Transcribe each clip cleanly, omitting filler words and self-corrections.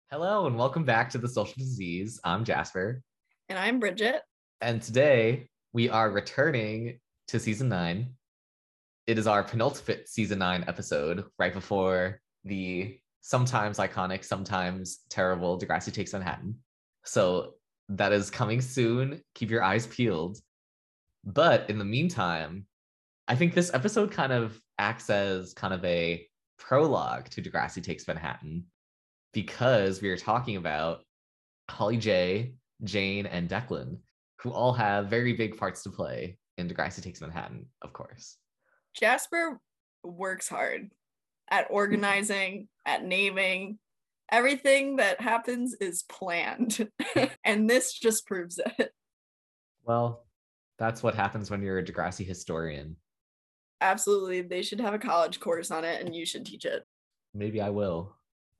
Hello and welcome back to The Social Disease. I'm Jasper, And I'm Bridget. and today we are returning to season 9. It is our penultimate season 9 episode, right before the sometimes iconic, sometimes terrible Degrassi Takes Manhattan. So that is coming soon. Keep your eyes peeled. But in the meantime, I think this episode kind of acts as kind of a prologue to Degrassi Takes Manhattan because we are talking about Holly J, Jane, and Declan, who all have very big parts to play in Degrassi Takes Manhattan, of course. Jasper works hard at organizing, at naming. Everything that happens is planned. And this just proves it. Well, that's what happens when you're a Degrassi historian. Absolutely. They should have a college course on it and you should teach it. Maybe I will.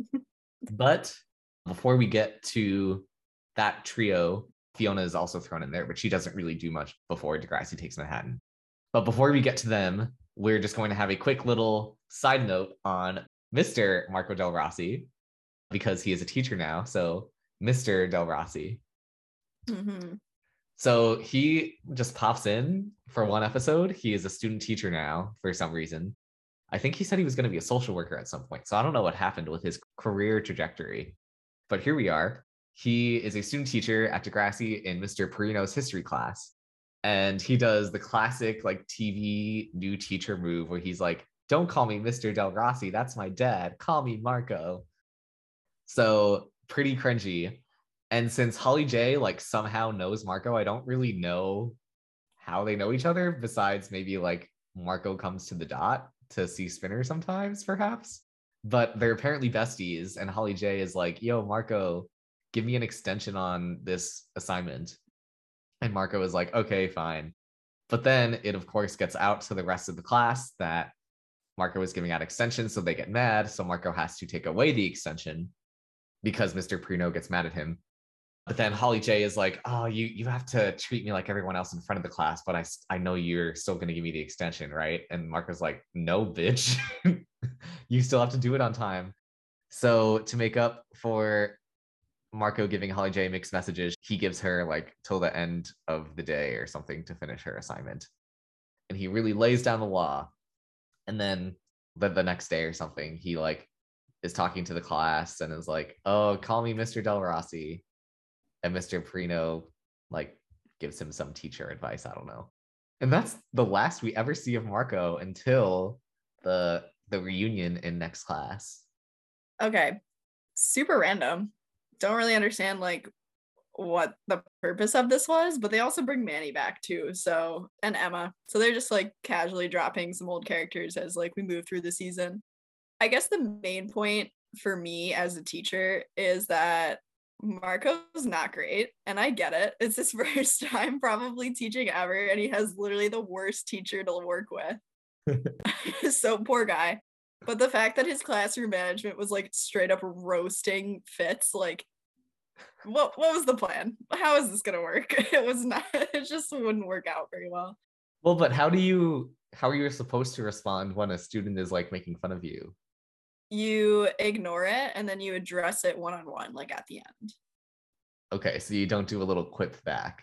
But before we get to that trio, Fiona is also thrown in there, but she doesn't really do much before Degrassi Takes Manhattan. But before we get to them, we're just going to have a quick little side note on Mr. Marco Del Rossi, because he is a teacher now. So Mr. Del Rossi. Mm-hmm. So he just pops in for one episode. He is a student teacher now for some reason. I think he said he was going to be a social worker at some point. So I don't know what happened with his career trajectory. But here we are. He is a student teacher at Degrassi in Mr. Perino's history class. And he does the classic like TV new teacher move where he's like, don't call me Mr. Del Rossi. That's my dad. Call me Marco. So pretty cringy. And since Holly J like somehow knows Marco, I don't really know how they know each other besides maybe like Marco comes to the dot to see Spinner sometimes, perhaps. But they're apparently besties, and Holly J is like, yo, Marco, give me an extension on this assignment. And Marco is like, okay, fine. But then it, of course, gets out to the rest of the class that Marco is giving out extensions, so they get mad. So Marco has to take away the extension because Mr. Perino gets mad at him. But then Holly J is like, oh, you have to treat me like everyone else in front of the class, but I know you're still going to give me the extension, right? And Marco's like, no, bitch. You still have to do it on time. So to make up for Marco giving Holly J mixed messages, he gives her like till the end of the day or something to finish her assignment. And he really lays down the law. And then the next day or something, he like is talking to the class and is like, oh, call me Mr. Del Rossi. And Mr. Perino like gives him some teacher advice. I don't know. And that's the last we ever see of Marco until the reunion in next class. Okay. Super random. Don't really understand like what the purpose of this was, but they also bring Manny back too. So, and Emma. So they're just like casually dropping some old characters as like we move through the season. I guess the main point for me as a teacher is that Marco's not great, and I get it. It's his first time probably teaching ever, and he has literally the worst teacher to work with. So poor guy. But the fact that his classroom management was like straight up roasting Fitz, like, what was the plan? How is this gonna work? It was not. It just wouldn't work out very well. Well, but how are you supposed to respond when a student is like making fun of you? You ignore it and then you address it one on one, like at the end. Okay, so you don't do a little quip back.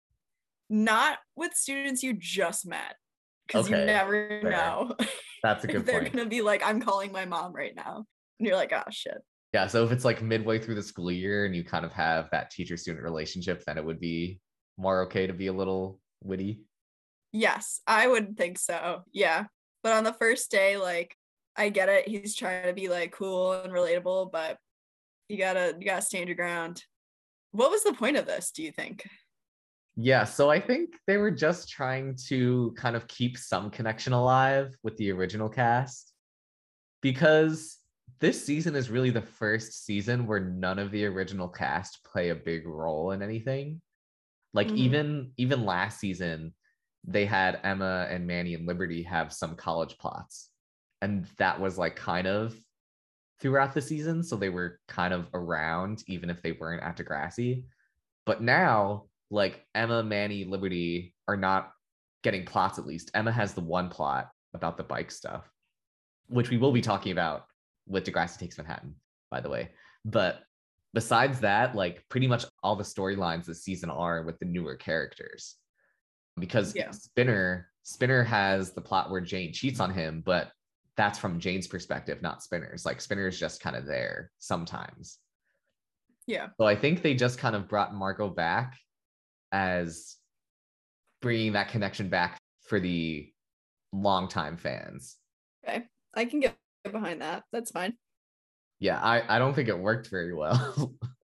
Not with students you just met, because you Okay, never fair. know That's a if good they're point. gonna be like, I'm calling my mom right now. And you're like, oh shit. Yeah, so if it's like midway through the school year and you kind of have that teacher-student relationship, then it would be more okay to be a little witty. Yes, I would think so. Yeah. But on the first day, like, I get it. He's trying to be like cool and relatable, but you gotta stand your ground. What was the point of this, do you think? Yeah, so I think they were just trying to kind of keep some connection alive with the original cast because this season is really the first season where none of the original cast play a big role in anything. Like Mm-hmm. even last season, they had Emma and Manny and Liberty have some college plots. And that was like kind of throughout the season. So they were kind of around, even if they weren't at Degrassi. But now, like Emma, Manny, Liberty are not getting plots at least. Emma has the one plot about the bike stuff, which we will be talking about with Degrassi Takes Manhattan, by the way. But besides that, like pretty much all the storylines this season are with the newer characters. Because Yeah. Spinner has the plot where Jane cheats on him, but that's from Jane's perspective, not Spinner's. Like Spinner's just kind of there sometimes. Yeah. So I think they just kind of brought Margot back as bringing that connection back for the longtime fans. Okay. I can get behind that. That's fine. Yeah, I don't think it worked very well.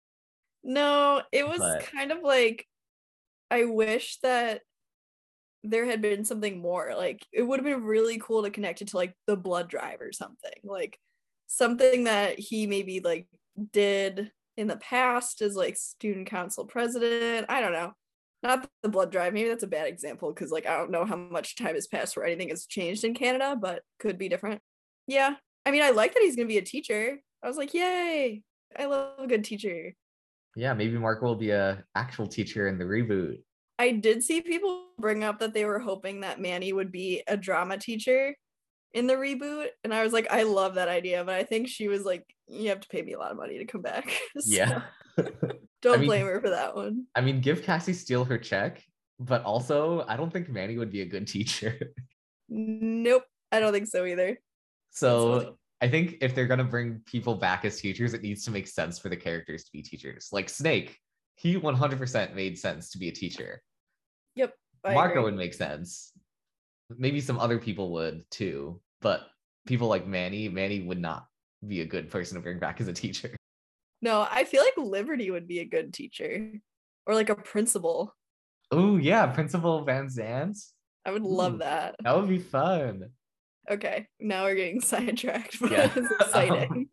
No, it was But kind of like I wish that there had been something more. Like it would have been really cool to connect it to like the blood drive or something. Like something that he maybe like did in the past as like student council president. I don't know. Not the blood drive. Maybe that's a bad example because like I don't know how much time has passed where anything has changed in Canada, but could be different. Yeah. I mean, I like that he's gonna be a teacher. I was like, yay. I love a good teacher. yeah, maybe Mark will be a actual teacher in the reboot. I did see people bring up that they were hoping that Manny would be a drama teacher in the reboot. And I was like, I love that idea. But I think she was like, you have to pay me a lot of money to come back. So Yeah. don't I mean, blame her for that one. I mean, give Cassie Steele her check, but also I don't think Manny would be a good teacher. Nope. I don't think so either. So I think if they're gonna bring people back as teachers, it needs to make sense for the characters to be teachers. Like Snake, he 100% made sense to be a teacher. Yep. Marco would make sense. Maybe some other people would too, but people like Manny would not be a good person to bring back as a teacher. No, I feel like Liberty would be a good teacher or like a principal. Oh yeah, Principal Van Zandt. I would Ooh, love that. that would be fun. Okay, now we're getting sidetracked, but Yeah. it's exciting.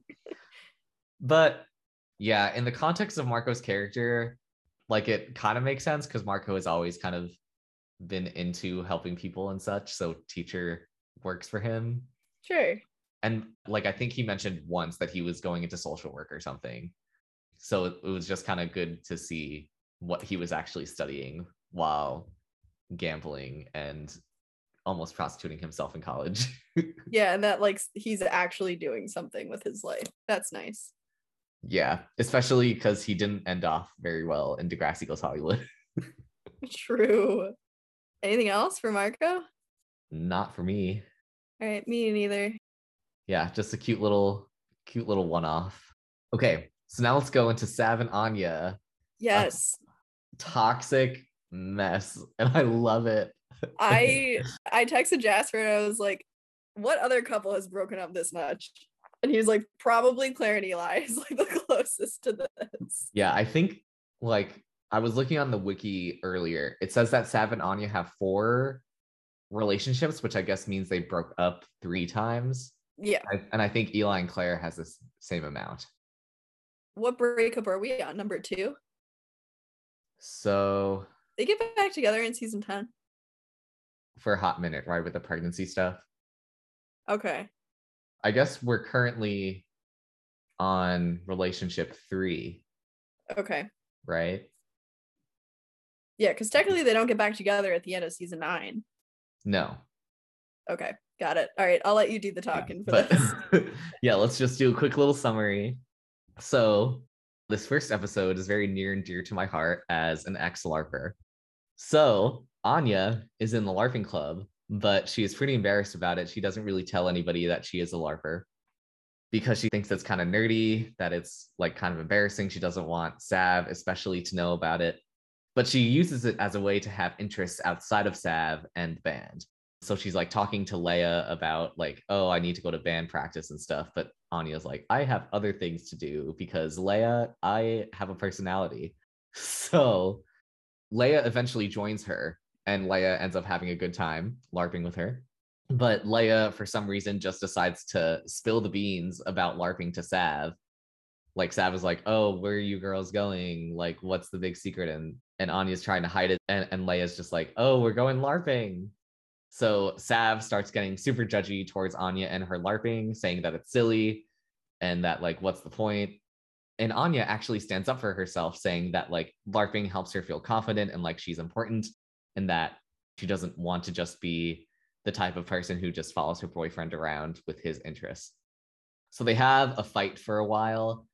But yeah, in the context of Marco's character, like it kind of makes sense because Marco has always kind of been into helping people and such. So teacher works for him. Sure. And like I think he mentioned once that he was going into social work or something. So it was just kind of good to see what he was actually studying while gambling and almost prostituting himself in college. Yeah, and that like he's actually doing something with his life. That's nice. Yeah, especially because he didn't end off very well in Degrassi Goes Hollywood. True. Anything else for Marco? Not for me. All right, me neither. Yeah, just a cute little one-off. Okay, so now let's go into Sav and Anya. Yes. Toxic mess, and I love it. I texted Jasper and I was like, what other couple has broken up this much? And he was like, probably Claire and Eli is like the closest to this. Yeah, I think like I was looking on the wiki earlier. It says that Sav and Anya have 4 relationships, which I guess means they broke up 3 times. Yeah. And I think Eli and Claire has the same amount. What breakup are we on? Number 2? So they get back together in season 10. For a hot minute, right, with the pregnancy stuff. Okay. I guess we're currently on relationship 3. Okay. Right? Yeah, because technically they don't get back together at the end of season 9. No. Okay, got it. All right, I'll let you do the talking for this. Yeah, let's just do a quick little summary. So this first episode is very near and dear to my heart as an ex-LARPer. So Anya is in the LARPing club, but she is pretty embarrassed about it. She doesn't really tell anybody that she is a LARPer because she thinks it's kind of nerdy, that it's like kind of embarrassing. She doesn't want Sav especially to know about it, but she uses it as a way to have interests outside of Sav and the band. So she's like talking to Leia about like, oh, I need to go to band practice and stuff. But Anya's like, I have other things to do because Leia, I have a personality. So Leia eventually joins her and Leia ends up having a good time LARPing with her. But Leia, for some reason, just decides to spill the beans about LARPing to Sav. Like Sav is like, oh, where are you girls going? Like, what's the big secret? And Anya's trying to hide it. And Leia's just like, oh, we're going LARPing. So Sav starts getting super judgy towards Anya and her LARPing, saying that it's silly and that like, what's the point? And Anya actually stands up for herself, saying that like LARPing helps her feel confident and like she's important and that she doesn't want to just be the type of person who just follows her boyfriend around with his interests. So they have a fight for a while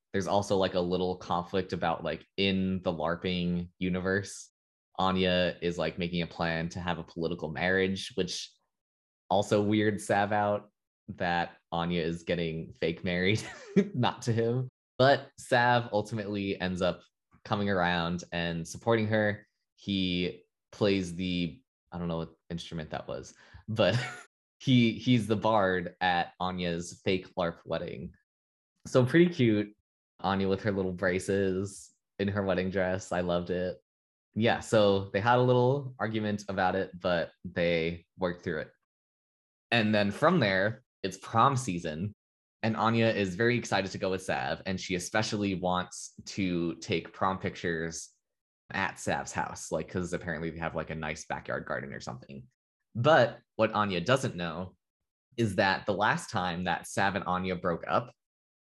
there's also like a little conflict about like in the LARPing universe, Anya is like making a plan to have a political marriage, which also weird Sav out that Anya is getting fake married, not to him. But Sav ultimately ends up coming around and supporting her. He plays the, I don't know what instrument that was, but he's the bard at Anya's fake LARP wedding. So pretty cute. Anya with her little braces in her wedding dress. I loved it. Yeah, so they had a little argument about it, but they worked through it. And then from there, it's prom season. And Anya is very excited to go with Sav. And she especially wants to take prom pictures at Sav's house, like, because apparently they have like a nice backyard garden or something. But what Anya doesn't know is that the last time that Sav and Anya broke up,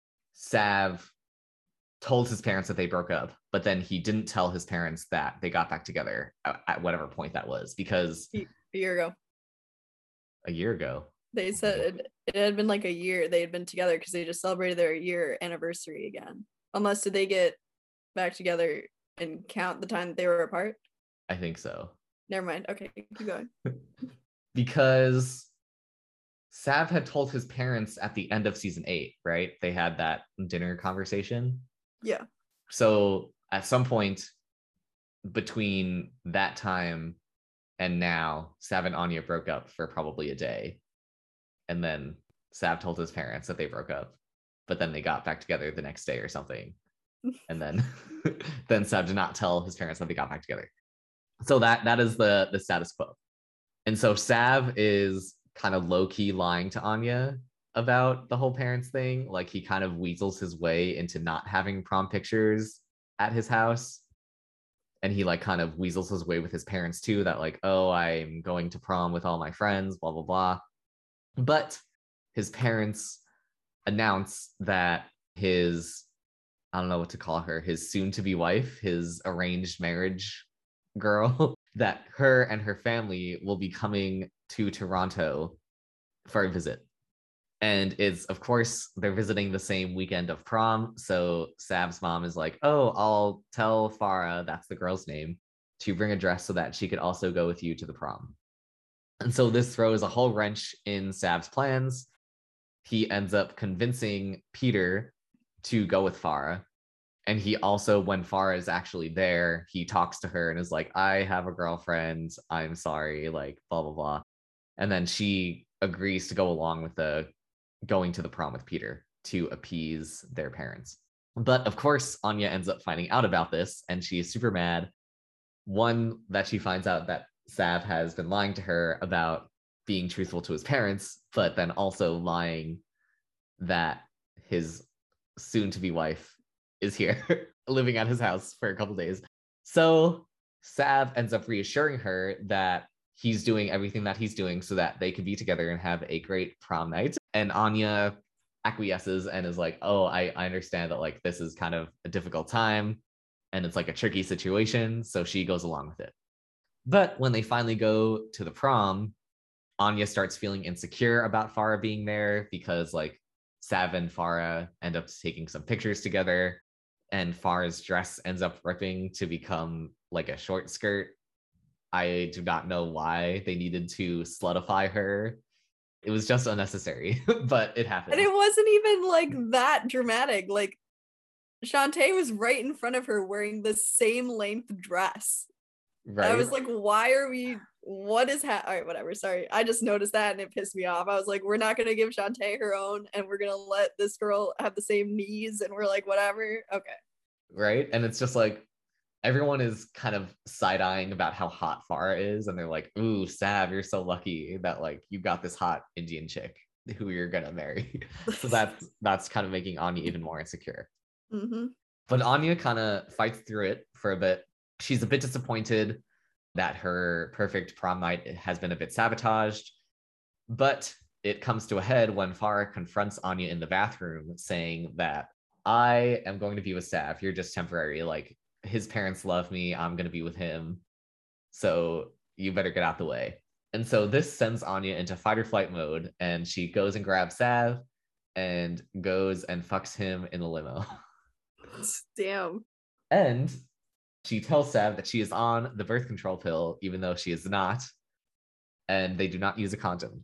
Sav told his parents that they broke up, but then he didn't tell his parents that they got back together at whatever point that was, because a year ago. A year ago. They said it had been like a year they had been together because they just celebrated their year anniversary again. Unless did they get back together and count the time that they were apart? I think so. Never mind. Okay, keep going. Because Sav had told his parents at the end of season 8, right? They had that dinner conversation. Yeah. So at some point between that time and now, Sav and Anya broke up for probably a day. And then Sav told his parents that they broke up, but then they got back together the next day or something. And then then Sav did not tell his parents that they got back together. So that is the status quo. And so Sav is kind of low-key lying to Anya about the whole parents thing. Like he kind of weasels his way into not having prom pictures at his house. And he like kind of weasels his way with his parents too, that like, oh, I'm going to prom with all my friends, blah, blah, blah. But his parents announce that his, I don't know what to call her, his soon-to-be wife, his arranged marriage girl, that her and her family will be coming to Toronto for a visit. And it's, of course, they're visiting the same weekend of prom. So Sav's mom is like, oh, I'll tell Farah, that's the girl's name, to bring a dress so that she could also go with you to the prom. And so this throws a whole wrench in Sav's plans. He ends up convincing Peter to go with Farah. And he also, when Farah is actually there, he talks to her and is like, I have a girlfriend. I'm sorry, like, blah, blah, blah. And then she agrees to go along with the going to the prom with Peter to appease their parents. But of course, Anya ends up finding out about this and she is super mad. One, that she finds out that Sav has been lying to her about being truthful to his parents, but then also lying that his soon-to-be wife is here living at his house for a couple days. So Sav ends up reassuring her that he's doing everything that he's doing so that they could be together and have a great prom night. And Anya acquiesces and is like, oh, I understand that like this is kind of a difficult time and it's like a tricky situation. So she goes along with it. But when they finally go to the prom, Anya starts feeling insecure about Farah being there because like Sav and Farah end up taking some pictures together and Farah's dress ends up ripping to become like a short skirt. I do not know why they needed to slutify her. It was just unnecessary, but it happened. And it wasn't even like that dramatic. Like Shantae was right in front of her wearing the same length dress. Right. I was like, why are we, what is all right, whatever. Sorry. I just noticed that and it pissed me off. I was like, we're not going to give Shantae her own and we're going to let this girl have the same knees. And we're like, whatever. Okay. Right. And it's just like, everyone is kind of side-eyeing about how hot Farah is. And they're like, ooh, Sav, you're so lucky that like you got this hot Indian chick who you're going to marry. So that's kind of making Anya even more insecure. Mm-hmm. But Anya kind of fights through it for a bit. She's a bit disappointed that her perfect prom night has been a bit sabotaged. But it comes to a head when Farah confronts Anya in the bathroom saying that I am going to be with Sav. You're just temporary. Like, his parents love me. I'm going to be with him. So you better get out the way. And so this sends Anya into fight or flight mode. And she goes and grabs Sav and goes and fucks him in the limo. Damn. And she tells Sav that she is on the birth control pill, even though she is not, and they do not use a condom.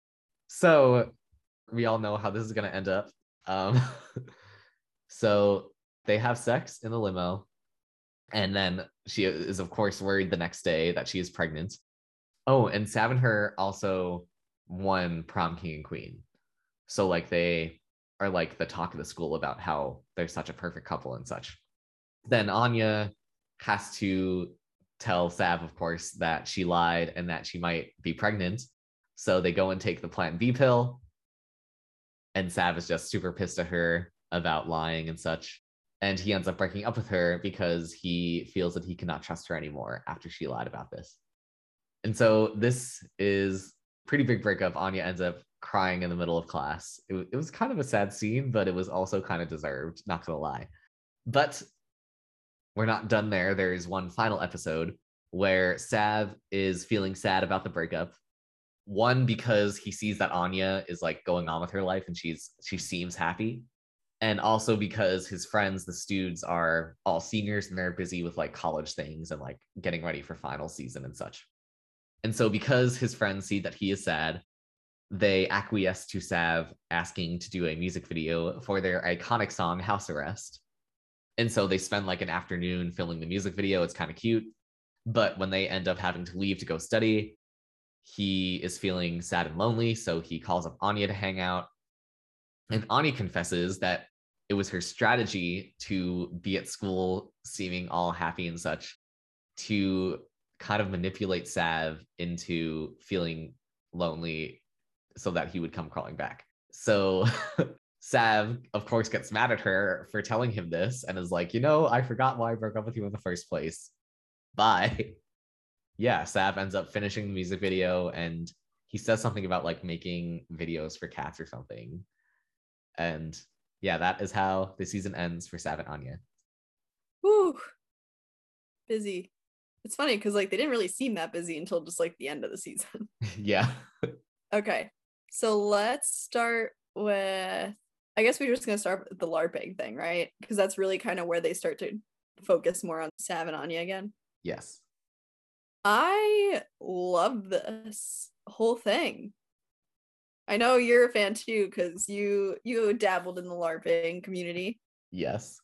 So we all know how this is going to end up. Um, so they have sex in the limo, and then she is, of course, worried the next day that she is pregnant. Oh, and Sav and her also won prom king and queen. So like they are like the talk of the school about how they're such a perfect couple and such. Then Anya has to tell Sav, of course, that she lied and that she might be pregnant. So they go and take the Plan B pill. And Sav is just super pissed at her about lying and such. And he ends up breaking up with her because he feels that he cannot trust her anymore after she lied about this. And so this is pretty big breakup. Anya ends up crying in the middle of class. It was kind of a sad scene, but it was also kind of deserved, not gonna lie. But we're not done there. There is one final episode where Sav is feeling sad about the breakup. One, because he sees that Anya is like going on with her life and she seems happy. And also because his friends, the Studes, are all seniors and they're busy with like college things and like getting ready for final season and such. And so because his friends see that he is sad, they acquiesce to Sav asking to do a music video for their iconic song House Arrest. And so they spend like an afternoon filming the music video. It's kind of cute. But when they end up having to leave to go study, he is feeling sad and lonely. So he calls up Anya to hang out. And Anya confesses that it was her strategy to be at school seeming all happy and such to kind of manipulate Sav into feeling lonely so that he would come crawling back. So Sav, of course, gets mad at her for telling him this and is like, I forgot why I broke up with you in the first place. Bye. Yeah, Sav ends up finishing the music video and he says something about like making videos for cats or something. And yeah, that is how the season ends for Sav and Anya. Whew. Busy. It's funny because like they didn't really seem that busy until just like the end of the season. Yeah. Okay. So let's start with, I guess we're just gonna start with the LARPing thing, right? Because that's really kind of where they start to focus more on Sav and Anya again. Yes. I love this whole thing. I know you're a fan too, because you dabbled in the LARPing community. Yes.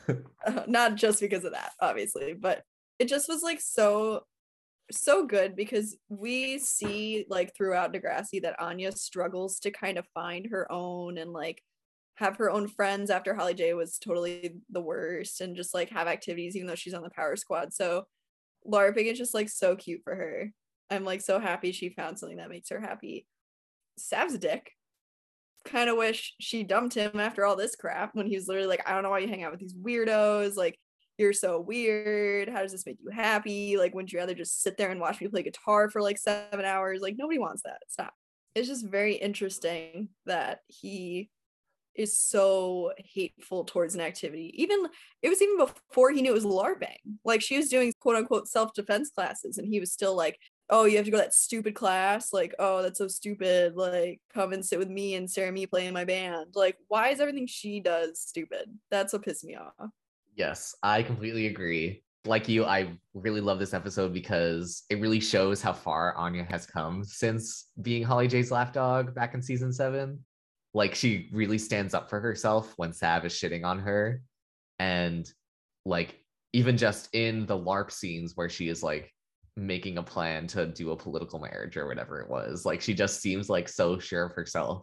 Not just because of that, obviously, but it just was like so good because we see like throughout Degrassi that Anya struggles to kind of find her own and like have her own friends after Holly J was totally the worst and just like have activities even though she's on the power squad. So LARPing is just like so cute for her. I'm like so happy she found something that makes her happy. Sav's a dick. Kind of wish she dumped him after all this crap when he was literally like, I don't know why you hang out with these weirdos. Like, you're so weird. How does this make you happy? Like, wouldn't you rather just sit there and watch me play guitar for like 7 hours? Like, nobody wants that. Stop. It's just very interesting that he is so hateful towards an activity. It was even before he knew it was LARPing. Like, she was doing quote unquote self-defense classes, and he was still like, oh, you have to go to that stupid class. Like, oh, that's so stupid. Like, come and sit with me and stare at me playing my band. Like, why is everything she does stupid? That's what pissed me off. Yes, I completely agree. Like you, I really love this episode because it really shows how far Anya has come since being Holly J's lapdog back in season 7. Like she really stands up for herself when Sav is shitting on her. And like even just in the LARP scenes where she is like making a plan to do a political marriage or whatever it was, like she just seems like so sure of herself.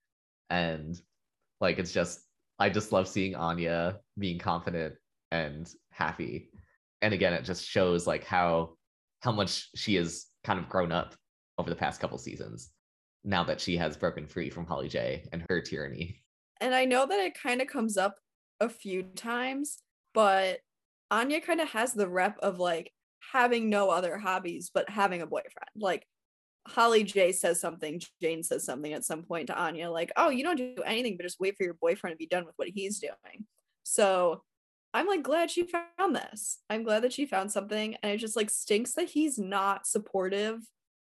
And like I just love seeing Anya being confident and happy. And again, it just shows like how much she has kind of grown up over the past couple seasons now that she has broken free from Holly J and her tyranny. And I know that it kind of comes up a few times, but Anya kind of has the rep of like having no other hobbies but having a boyfriend. Like Holly J says something, Jane says something at some point to Anya, like, oh, you don't do anything but just wait for your boyfriend to be done with what he's doing. So I'm like glad she found this. I'm glad that she found something. And it just like stinks that he's not supportive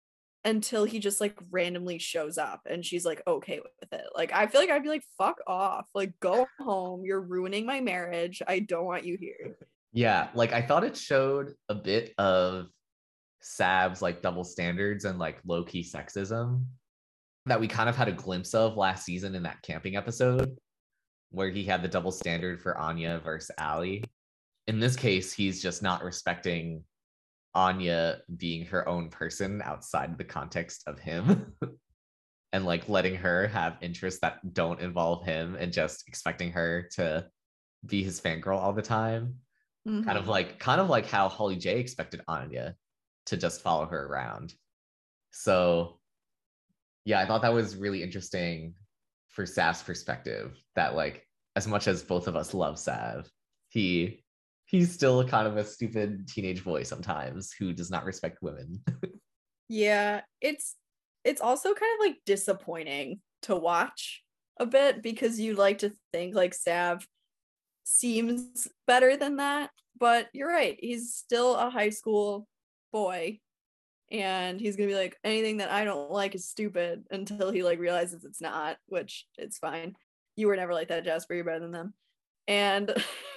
until he just like randomly shows up and she's like okay with it. Like I feel like I'd be like, fuck off, like go home, you're ruining my marriage, I don't want you here. Yeah, like I thought it showed a bit of Sav's like double standards and like low-key sexism that we kind of had a glimpse of last season in that camping episode where he had the double standard for Anya versus Allie. In this case, he's just not respecting Anya being her own person outside the context of him and like letting her have interests that don't involve him and just expecting her to be his fangirl all the time. Mm-hmm. Kind of like how Holly J expected Anya to just follow her around. So yeah, I thought that was really interesting for Sav's perspective, that like as much as both of us love Sav, he's still kind of a stupid teenage boy sometimes who does not respect women. Yeah, it's also kind of like disappointing to watch a bit because you like to think like Sav seems better than that, but you're right, he's still a high school boy and he's gonna be like, anything that I don't like is stupid, until he like realizes it's not, which it's fine. You were never like that, Jasper, you're better than them. And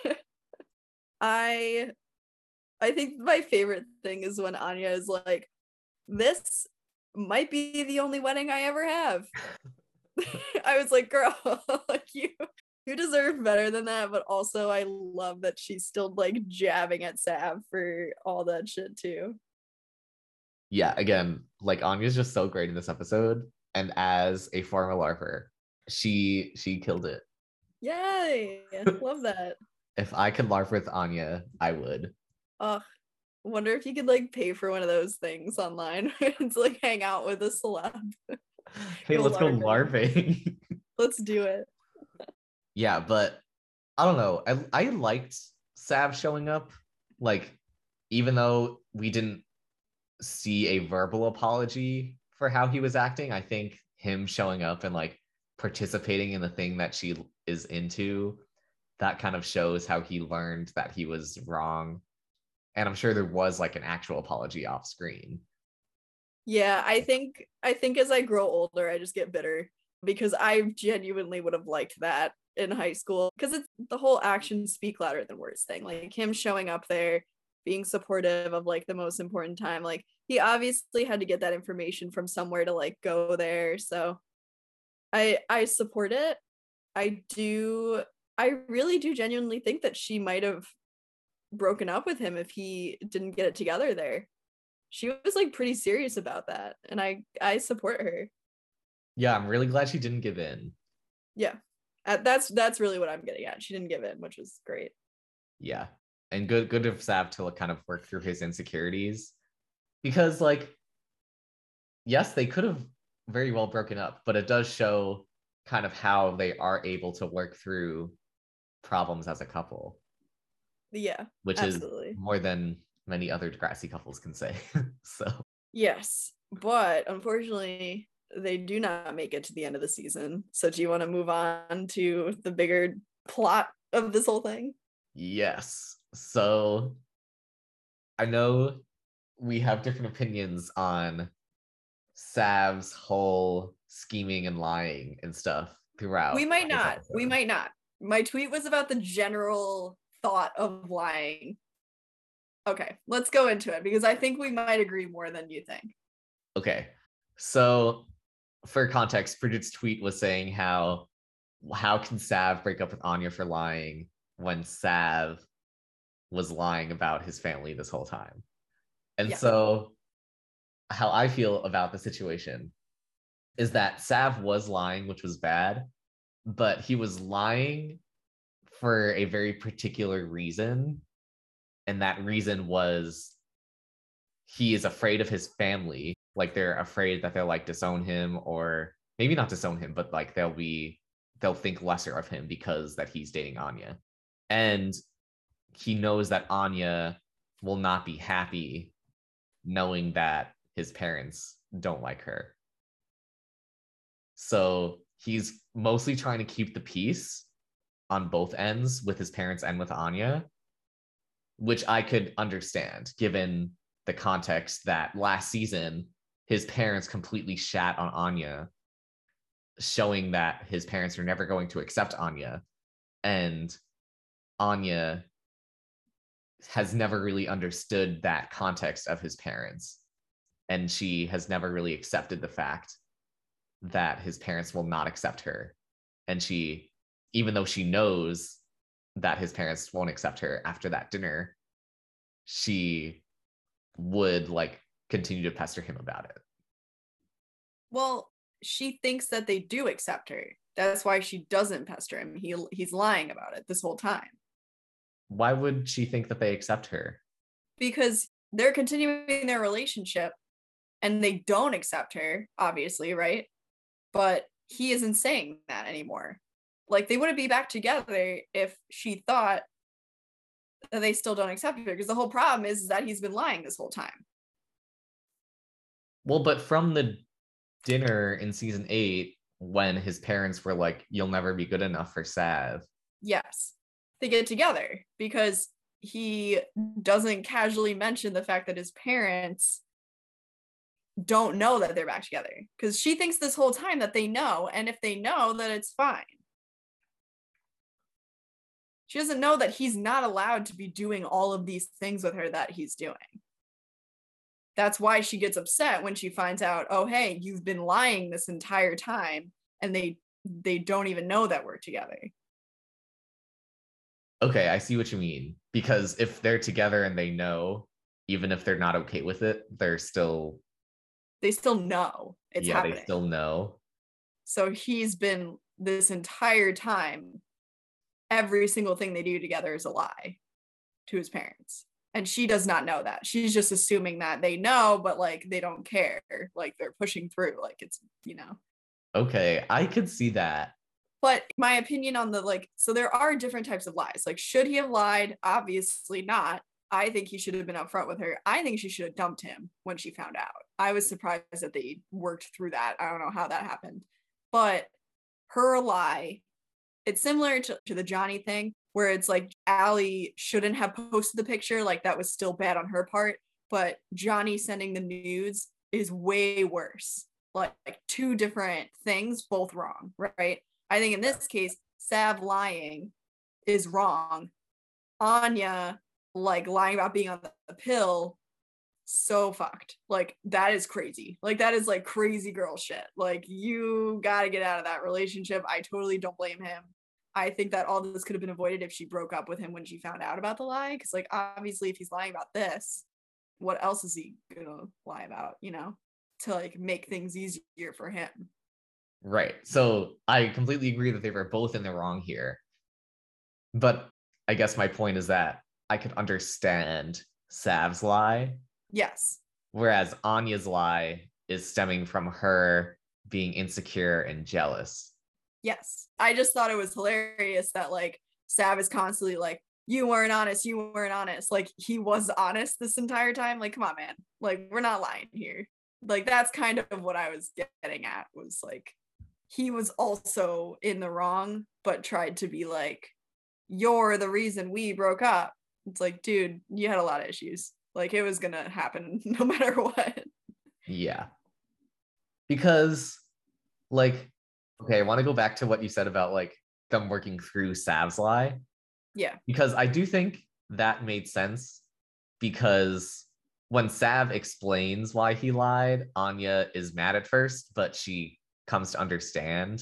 I think my favorite thing is when Anya is like, this might be the only wedding I ever have. I was like, girl, like you deserve better than that. But also I love that she's still like jabbing at Sav for all that shit too. Yeah, again, like Anya's just so great in this episode. And as a former LARPer, she killed it. Yay! Love that. If I could LARP with Anya, I would. Ugh. Wonder if you could like pay for one of those things online to like hang out with a celeb. Hey, let's go LARPing. Let's do it. Yeah, but I don't know. I liked Sav showing up. Like, even though we didn't see a verbal apology for how he was acting, I think him showing up and like participating in the thing that she is into, that kind of shows how he learned that he was wrong. And I'm sure there was like an actual apology off screen. Yeah, I think as I grow older, I just get bitter because I genuinely would have liked that in high school, because it's the whole actions speak louder than words thing. Like him showing up there, being supportive of like the most important time. Like he obviously had to get that information from somewhere to like go there. So I support it. I really do genuinely think that she might have broken up with him if he didn't get it together there. She was like pretty serious about that, and I support her. Yeah, I'm really glad she didn't give in. Yeah, that's really what I'm getting at. She didn't give in, which was great. Yeah, and good of Sav to kind of work through his insecurities, because like, yes, they could have very well broken up, but it does show kind of how they are able to work through problems as a couple. Yeah, which absolutely. is more than many other Degrassi couples can say. So yes, but unfortunately they do not make it to the end of the season. So do you want to move on to the bigger plot of this whole thing? Yes. So I know we have different opinions on Sav's whole scheming and lying and stuff throughout. We might not. My tweet was about the general thought of lying. Okay, let's go into it because I think we might agree more than you think. Okay. So for context, Bridget's tweet was saying how can Sav break up with Anya for lying when Sav was lying about his family this whole time? And so how I feel about the situation is that Sav was lying, which was bad, but he was lying for a very particular reason. And that reason was he is afraid of his family. Like they're afraid that they'll like disown him, or maybe not disown him, but like they'll think lesser of him because that he's dating Anya. And he knows that Anya will not be happy knowing that his parents don't like her. So he's mostly trying to keep the peace on both ends with his parents and with Anya, which I could understand given the context that last season his parents completely shat on Anya, showing that his parents are never going to accept Anya. And Anya has never really understood that context of his parents. And she has never really accepted the fact that his parents will not accept her. And she, even though she knows that his parents won't accept her after that dinner, she would like continue to pester him about it. Well, she thinks that they do accept her. That's why she doesn't pester him. He's lying about it this whole time. Why would she think that they accept her? Because they're continuing their relationship and they don't accept her, obviously, right? But he isn't saying that anymore. Like, they wouldn't be back together if she thought that they still don't accept her, because the whole problem is that he's been lying this whole time. Well, but from the dinner in season 8, when his parents were like, "You'll never be good enough for Sav." Yes, they get together because he doesn't casually mention the fact that his parents don't know that they're back together, because she thinks this whole time that they know, and if they know, then it's fine. She doesn't know that he's not allowed to be doing all of these things with her that he's doing. That's why she gets upset when she finds out, oh, hey, you've been lying this entire time, and they don't even know that we're together. Okay, I see what you mean. Because if they're together and they know, even if they're not okay with it, they still know it's happening. They still know. So he's been this entire time, every single thing they do together is a lie to his parents. And she does not know that. She's just assuming that they know, but like they don't care. Like they're pushing through. Like it's, Okay, I could see that. But my opinion on so there are different types of lies. Like, should he have lied? Obviously not. I think he should have been upfront with her. I think she should have dumped him when she found out. I was surprised that they worked through that. I don't know how that happened. But her lie, it's similar to the Johnny thing, where it's like Allie shouldn't have posted the picture. Like, that was still bad on her part. But Johnny sending the nudes is way worse. Like two different things, both wrong, right? I think in this case, Sav lying is wrong. Anya, like, lying about being on the pill, so fucked. Like, that is crazy. Like, that is like crazy girl shit. Like, you gotta get out of that relationship. I totally don't blame him. I think that all this could have been avoided if she broke up with him when she found out about the lie. Because, like, obviously, if he's lying about this, what else is he gonna lie about, to like make things easier for him? Right. So I completely agree that they were both in the wrong here. But I guess my point is that I could understand Sav's lie. Yes. Whereas Anya's lie is stemming from her being insecure and jealous. Yes. I just thought it was hilarious that like Sav is constantly like, you weren't honest, you weren't honest. Like, he was honest this entire time. Like, come on, man. Like, we're not lying here. Like, that's kind of what I was getting at, was like, he was also in the wrong, but tried to be like, you're the reason we broke up. It's like, dude, you had a lot of issues. Like, it was gonna happen no matter what. Yeah. Because, like, okay, I want to go back to what you said about like them working through Sav's lie. Yeah. Because I do think that made sense, because when Sav explains why he lied, Anya is mad at first, but she comes to understand.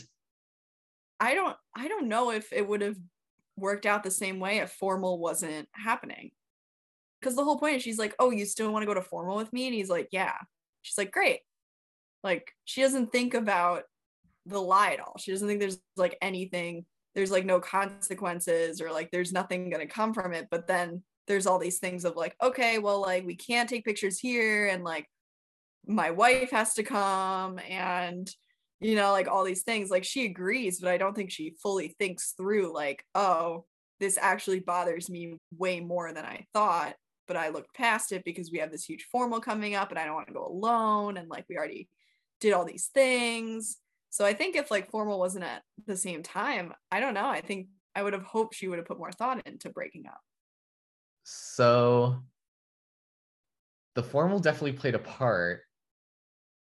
I don't know if it would have worked out the same way if formal wasn't happening. Because the whole point is, she's like, oh, you still want to go to formal with me? And he's like, yeah. She's like, great. Like, she doesn't think about the lie at all. She doesn't think there's like anything, there's like no consequences, or like there's nothing gonna come from it. But then there's all these things of like, okay, well, like, we can't take pictures here, and like my wife has to come, and like all these things. Like, she agrees, but I don't think she fully thinks through like, oh, this actually bothers me way more than I thought, but I looked past it because we have this huge formal coming up and I don't want to go alone, and like we already did all these things. So I think if like formal wasn't at the same time, I don't know, I think I would have hoped she would have put more thought into breaking up. So the formal definitely played a part,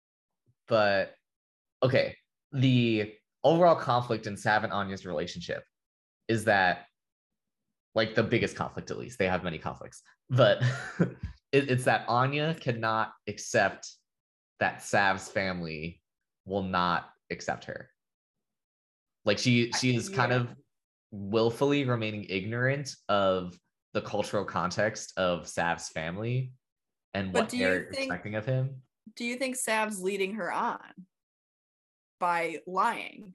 But okay, the overall conflict in Sav and Anya's relationship is that, like, the biggest conflict, at least they have many conflicts, but it's that Anya cannot accept that Sav's family will not accept her. Like she is kind Yeah. of willfully remaining ignorant of the cultural context of Sav's family and But what they're expecting of him. do you think Sav's leading her on by lying?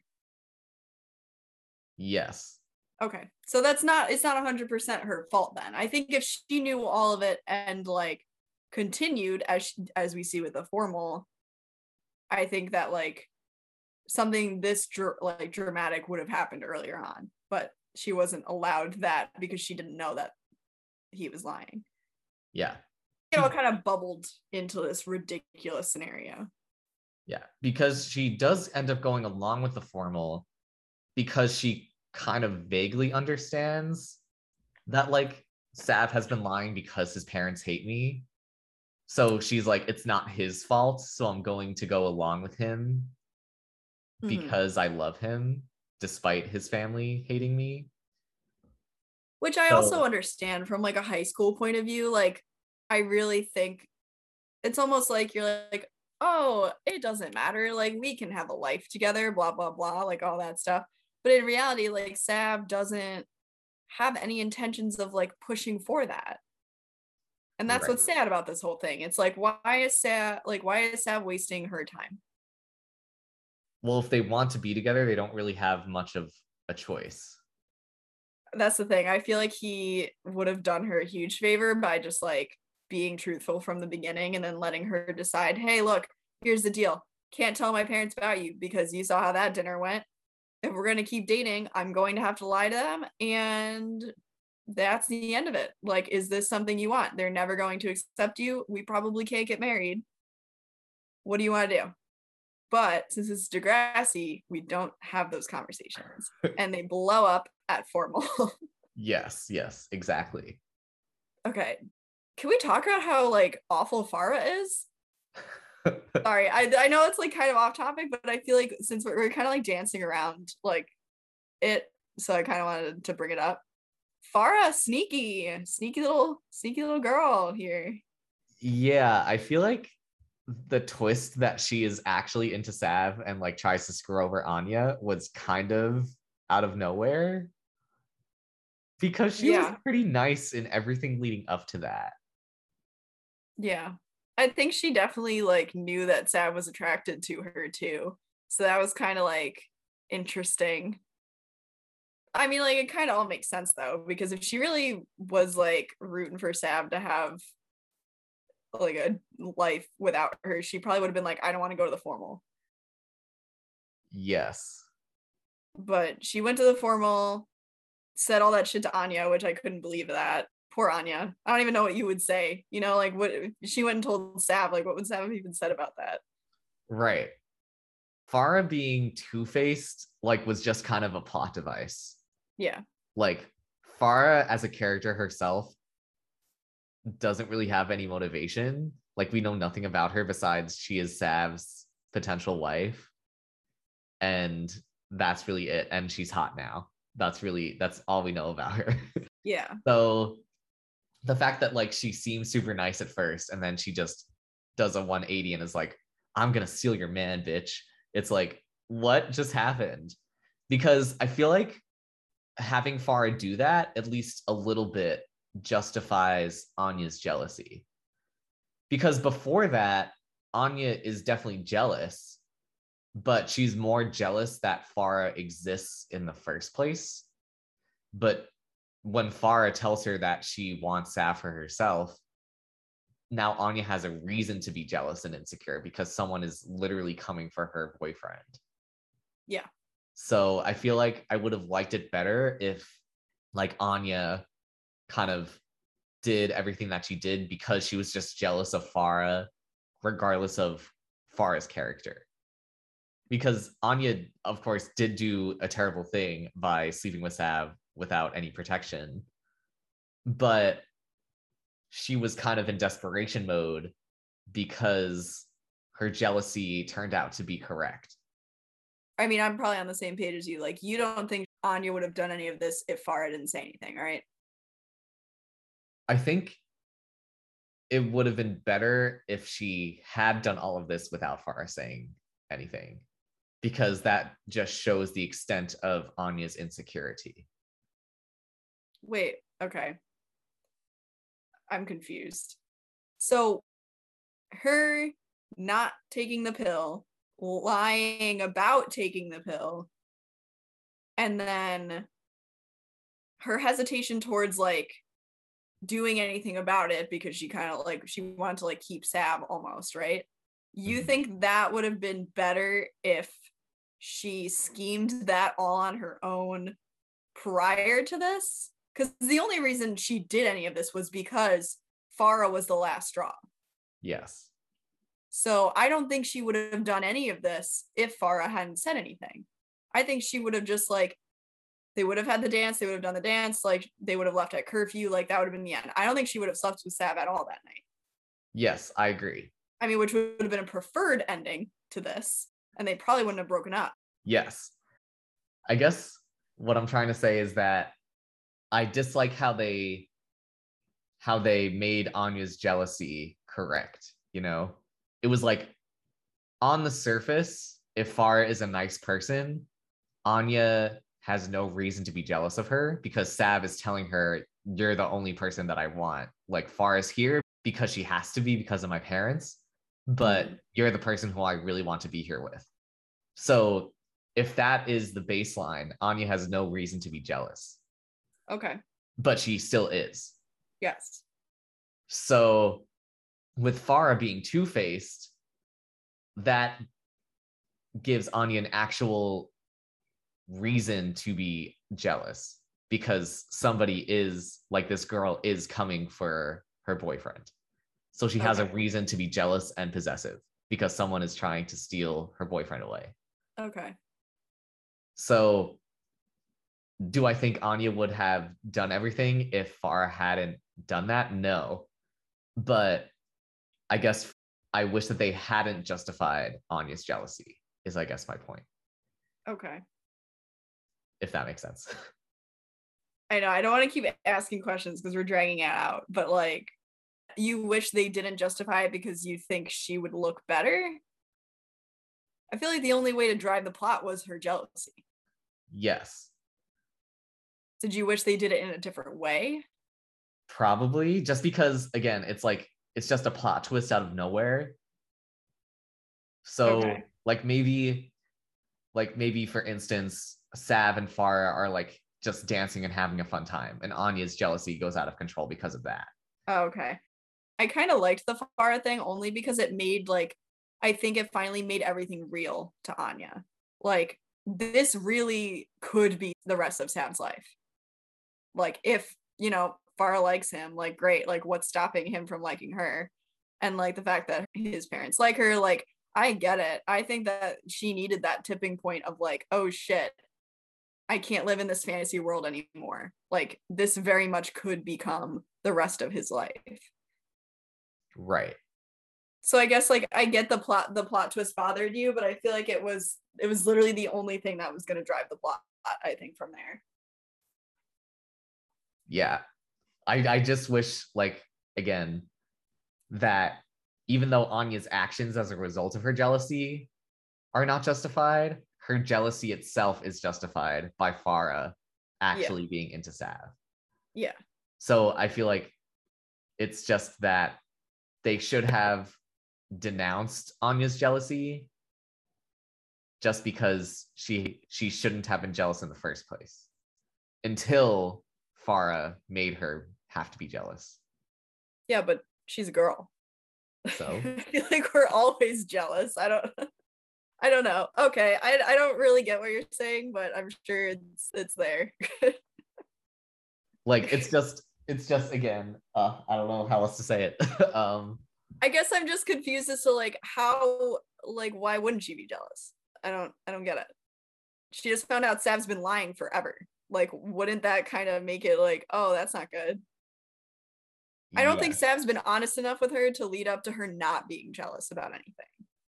Yes. Okay. So it's not 100% her fault then. I think if she knew all of it and like continued as we see with the formal, I think that like something this dramatic would have happened earlier on, but she wasn't allowed that because she didn't know that he was lying. Yeah. It all kind of bubbled into this ridiculous scenario. Yeah, because she does end up going along with the formal because she kind of vaguely understands that, like, Sav has been lying because his parents hate me. So she's like, it's not his fault. So I'm going to go along with him because I love him despite his family hating me. Which I also So, understand from like a high school point of view. Like, I really think it's almost like you're like, oh, it doesn't matter. Like, we can have a life together, blah, blah, blah, like all that stuff. But in reality, like, Sav doesn't have any intentions of like pushing for that. And that's right. what's sad about this whole thing. It's like, why is Sav wasting her time? Well, if they want to be together, they don't really have much of a choice. That's the thing. I feel like he would have done her a huge favor by just like being truthful from the beginning and then letting her decide, hey, look, here's the deal. Can't tell my parents about you because you saw how that dinner went. If we're going to keep dating, I'm going to have to lie to them. And that's the end of it. Like, is this something you want? They're never going to accept you. We probably can't get married. What do you want to do? But since it's Degrassi, we don't have those conversations and they blow up at formal. Yes, exactly. Okay. Can we talk about how like awful Farah is? Sorry, I know it's like kind of off topic, but I feel like since we're kind of like dancing around like it, so I kind of wanted to bring it up. Farah, sneaky little girl here. Yeah, I feel like the twist that she is actually into Sav and like tries to screw over Anya was kind of out of nowhere because she was Yeah, pretty nice in everything leading up to that. yeah. I think she definitely like knew that Sav was attracted to her too. So that was kind of like interesting. I mean, like it kind of all makes sense though, because if she really was like rooting for Sav to have like a life without her, she probably would have been like, I don't want to go to the formal. Yes. But she went to the formal, said all that shit to Anya, which I couldn't believe that. Poor Anya. I don't even know what you would say. You know, like what she went and told Sav, like what would Sav have even said about that? Right. Farah being two-faced like was just kind of a plot device. Yeah. Like Farah as a character herself doesn't really have any motivation. Like we know nothing about her besides she is Sav's potential wife. And that's really it. And she's hot now. That's all we know about her. Yeah. So the fact that like she seems super nice at first and then she just does a 180 and is like, I'm gonna steal your man, bitch. It's like, what just happened? Because I feel like having Farah do that at least a little bit justifies Anya's jealousy. Because before that, Anya is definitely jealous, but she's more jealous that Farah exists in the first place. But when Farah tells her that she wants Sav for herself, now Anya has a reason to be jealous and insecure because someone is literally coming for her boyfriend. Yeah. So I feel like I would have liked it better if like Anya kind of did everything that she did because she was just jealous of Farah, regardless of Farah's character. Because Anya, of course, did do a terrible thing by sleeping with Sav without any protection, but she was kind of in desperation mode because her jealousy turned out to be correct. I mean, I'm probably on the same page as you. Like, you don't think Anya would have done any of this if Farah didn't say anything, right? I think it would have been better if she had done all of this without Farah saying anything, because that just shows the extent of Anya's insecurity. Wait, okay. I'm confused. So, her not taking the pill, lying about taking the pill, and then her hesitation towards like doing anything about it because she kind of like she wanted to like keep Sav almost, right? You think that would have been better if she schemed that all on her own prior to this? Because the only reason she did any of this was because Farah was the last straw. Yes. So I don't think she would have done any of this if Farah hadn't said anything. I think she would have just like, they would have had the dance, they would have done the dance, like they would have left at curfew, like that would have been the end. I don't think she would have slept with Sav at all that night. Yes, I agree. I mean, which would have been a preferred ending to this, and they probably wouldn't have broken up. Yes. I guess what I'm trying to say is that I dislike how they made Anya's jealousy correct, you know? It was like on the surface, if Farah is a nice person, Anya has no reason to be jealous of her because Sav is telling her, you're the only person that I want. Like Farah's here because she has to be because of my parents, but you're the person who I really want to be here with. So if that is the baseline, Anya has no reason to be jealous. Okay. But she still is. Yes. So with Farah being two-faced, that gives Anya an actual reason to be jealous because somebody is like this girl is coming for her boyfriend. So she has a reason to be jealous and possessive because someone is trying to steal her boyfriend away. Okay. So do I think Anya would have done everything if Farah hadn't done that? No. But I guess I wish that they hadn't justified Anya's jealousy, is I guess my point. Okay. If that makes sense. I know, I don't want to keep asking questions because we're dragging it out, but like, you wish they didn't justify it because you think she would look better? I feel like the only way to drive the plot was her jealousy. Yes. Did you wish they did it in a different way? Probably, just because, again, it's like, it's just a plot twist out of nowhere. So, like maybe, for instance, Sav and Farah are like just dancing and having a fun time, and Anya's jealousy goes out of control because of that. Oh, okay. I kind of liked the Farah thing only because it made like, I think it finally made everything real to Anya. Like, this really could be the rest of Sav's life. Like, if, you know, Farah likes him, like, great. Like, what's stopping him from liking her? And like the fact that his parents like her, like, I get it. I think that she needed that tipping point of like, oh shit, I can't live in this fantasy world anymore. Like, this very much could become the rest of his life. Right. So I guess like I get the plot twist bothered you, but I feel like it was literally the only thing that was going to drive the plot, I think, from there. Yeah. I just wish, like, again, that even though Anya's actions as a result of her jealousy are not justified, her jealousy itself is justified by Farah actually being into Sav. Yeah. So I feel like it's just that they should have denounced Anya's jealousy just because she shouldn't have been jealous in the first place until Farah made her have to be jealous. Yeah, but she's a girl. So I feel like we're always jealous. I don't know. Okay, I don't really get what you're saying, but I'm sure it's there. like it's just again, I don't know how else to say it. I guess I'm just confused as to like how, like, why wouldn't she be jealous? I don't get it. She just found out Sav's been lying forever. Like, wouldn't that kind of make it like, oh, that's not good? I don't think Sav's been honest enough with her to lead up to her not being jealous about anything.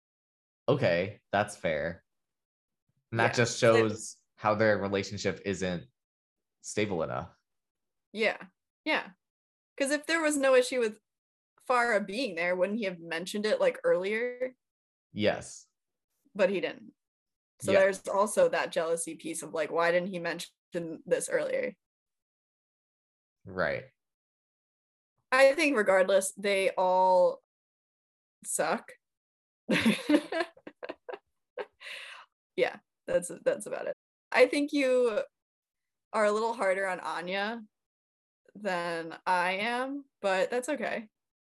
Okay, that's fair. And that Yeah. just shows how their relationship isn't stable enough. Yeah. Yeah. Because if there was no issue with Farah being there, wouldn't he have mentioned it like earlier? Yes. But he didn't. So Yeah. there's also that jealousy piece of like, why didn't he mention this earlier? Right. I think regardless, they all suck. Yeah, that's about it. I think you are a little harder on Anya than I am, but that's okay.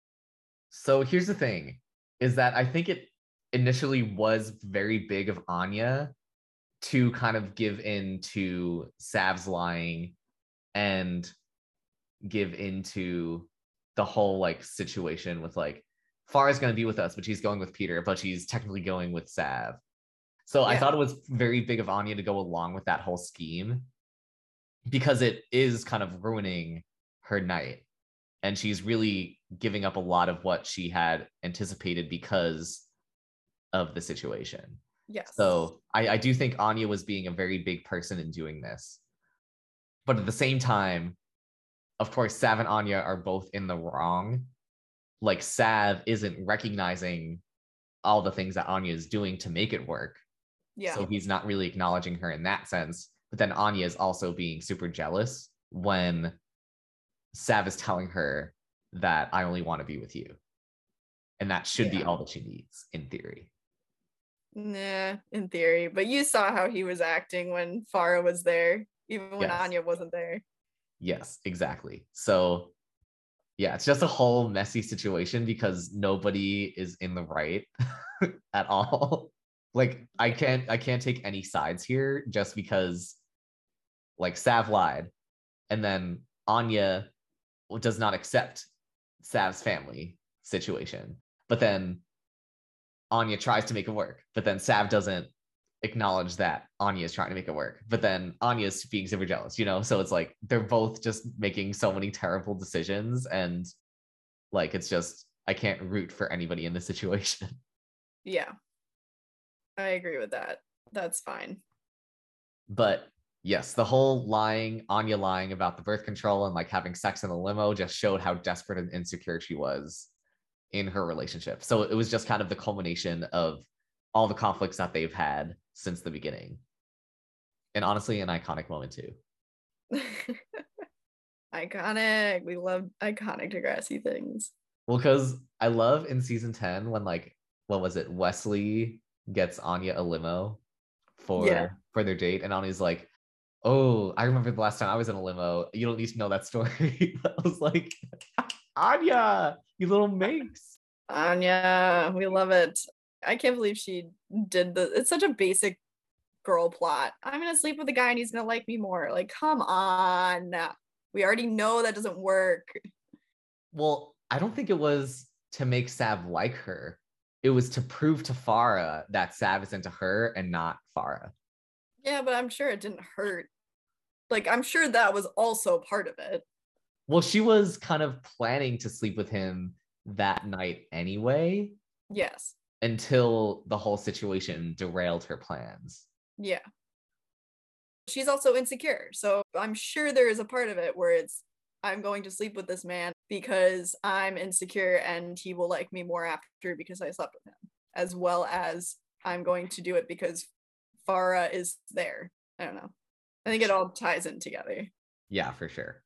So here's the thing is that I think it initially was very big of Anya to kind of give in to Sav's lying and give into the whole like situation with like Farah's going to be with us, but she's going with Peter, but she's technically going with Sav. So I Yeah. thought it was very big of Anya to go along with that whole scheme because it is kind of ruining her night. And she's really giving up a lot of what she had anticipated because of the situation. Yes. So I do think Anya was being a very big person in doing this. But at the same time, of course, Sav and Anya are both in the wrong. Like Sav isn't recognizing all the things that Anya is doing to make it work. Yeah. So he's not really acknowledging her in that sense. But then Anya is also being super jealous when Sav is telling her that I only want to be with you. And that should be all that she needs in theory. Nah, in theory. But you saw how he was acting when Farah was there, even when Yes. Anya wasn't there. Yes, exactly. So yeah, it's just a whole messy situation because nobody is in the right at all. Like I can't take any sides here just because like Sav lied and then Anya does not accept Sav's family situation. But then Anya tries to make it work, but then Sav doesn't acknowledge that Anya is trying to make it work. But then Anya's being super jealous, you know? So it's like they're both just making so many terrible decisions and like it's just I can't root for anybody in this situation. Yeah, I agree with that. That's fine. But yes, the whole lying, Anya lying about the birth control and like having sex in the limo just showed how desperate and insecure she was in her relationship. So it was just kind of the culmination of all the conflicts that they've had since the beginning. And honestly, an iconic moment too. Iconic. We love iconic Degrassi things. Well, because I love in season 10 when like what was it? Wesley gets Anya a limo Yeah. for their date, and Anya's like, "Oh, I remember the last time I was in a limo. You don't need to know that story." I was like, "Anya, you little minx." Anya, we love it. I can't believe she did it's such a basic girl plot. I'm gonna sleep with a guy and he's gonna like me more. Like, come on. We already know that doesn't work. Well, I don't think it was to make Sav like her. It was to prove to Farah that Sav is into her and not Farah. Yeah, but I'm sure it didn't hurt. Like, I'm sure that was also part of it. Well, she was kind of planning to sleep with him that night anyway, Yes. until the whole situation derailed her plans. Yeah. She's also insecure. So I'm sure there is a part of it where it's, I'm going to sleep with this man because I'm insecure and he will like me more after because I slept with him, as well as I'm going to do it because Farah is there. I don't know. I think it all ties in together. Yeah, for sure.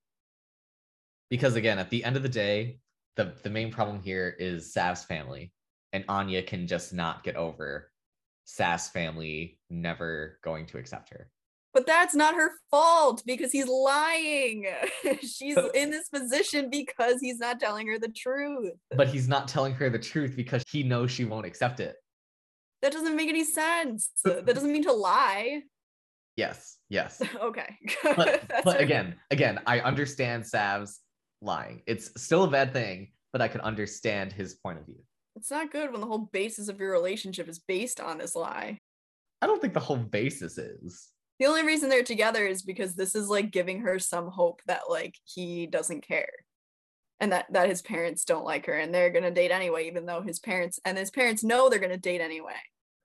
Because again, at the end of the day, the main problem here is Sav's family, and Anya can just not get over Sav's family never going to accept her. But that's not her fault because he's lying. She's in this position because he's not telling her the truth. But he's not telling her the truth because he knows she won't accept it. That doesn't make any sense. That doesn't mean to lie. Yes, yes. Okay. But again, I understand Sav's lying. It's still a bad thing, but I can understand his point of view. It's not good when the whole basis of your relationship is based on this lie. I don't think the whole basis is. The only reason they're together is because this is like giving her some hope that like he doesn't care. And that his parents don't like her and they're gonna date anyway, even though his parents know they're gonna date anyway.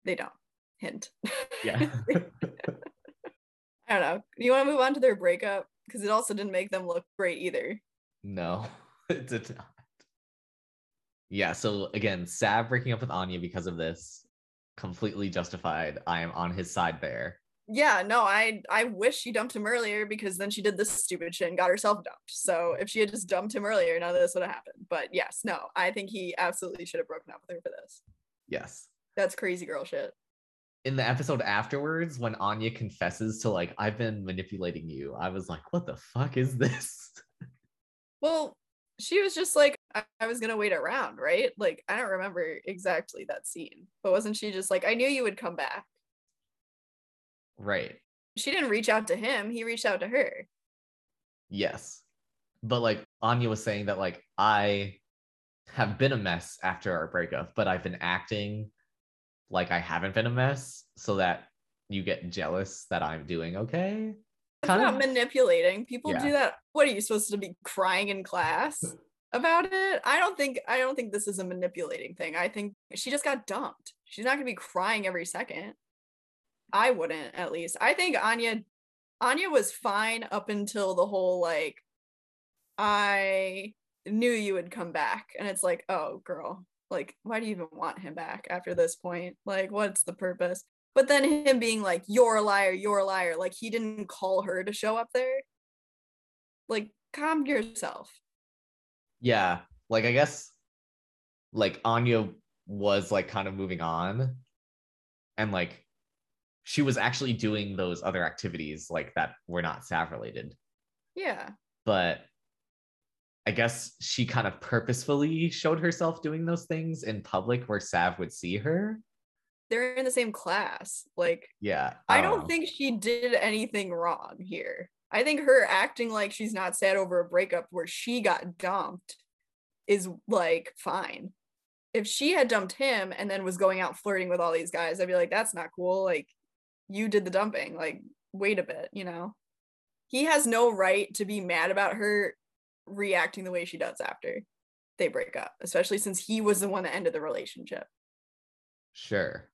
They don't. Hint. Yeah. I don't know. You want to move on to their breakup? Because it also didn't make them look great either. No, it did not. Yeah, so again, Sav breaking up with Anya because of this, completely justified. I am on his side there. Yeah, no, I wish she dumped him earlier, because then she did this stupid shit and got herself dumped. So if she had just dumped him earlier, none of this would have happened. But yes, no, I think he absolutely should have broken up with her for this. Yes. That's crazy girl shit. In the episode afterwards, when Anya confesses to like, I've been manipulating you, I was like, what the fuck is this? Well, she was just like, I was gonna wait around, right? Like, I don't remember exactly that scene, but wasn't she just like, I knew you would come back? Right. She didn't reach out to him, he reached out to her. Yes. But like Anya was saying that like I have been a mess after our breakup, but I've been acting like I haven't been a mess so that you get jealous that I'm doing okay. That's not manipulating. People do that. What are you supposed to be crying in class about it? I don't think this is a manipulating thing. I think she just got dumped. She's not gonna be crying every second. I wouldn't, at least. I think Anya was fine up until the whole like, I knew you would come back. And it's like, oh girl, like, why do you even want him back after this point? Like, what's the purpose? But then him being like, you're a liar, like he didn't call her to show up there. Like, calm yourself. Yeah, like I guess like Anya was like kind of moving on, and like she was actually doing those other activities like that were not Sav related. Yeah. But I guess she kind of purposefully showed herself doing those things in public where Sav would see her. They're in the same class. Like, yeah, I don't think she did anything wrong here. I think her acting like she's not sad over a breakup where she got dumped is like fine. If she had dumped him and then was going out flirting with all these guys, I'd be like, that's not cool. Like, you did the dumping. Like, wait a bit, you know? He has no right to be mad about her reacting the way she does after they break up, especially since he was the one that ended the relationship. Sure.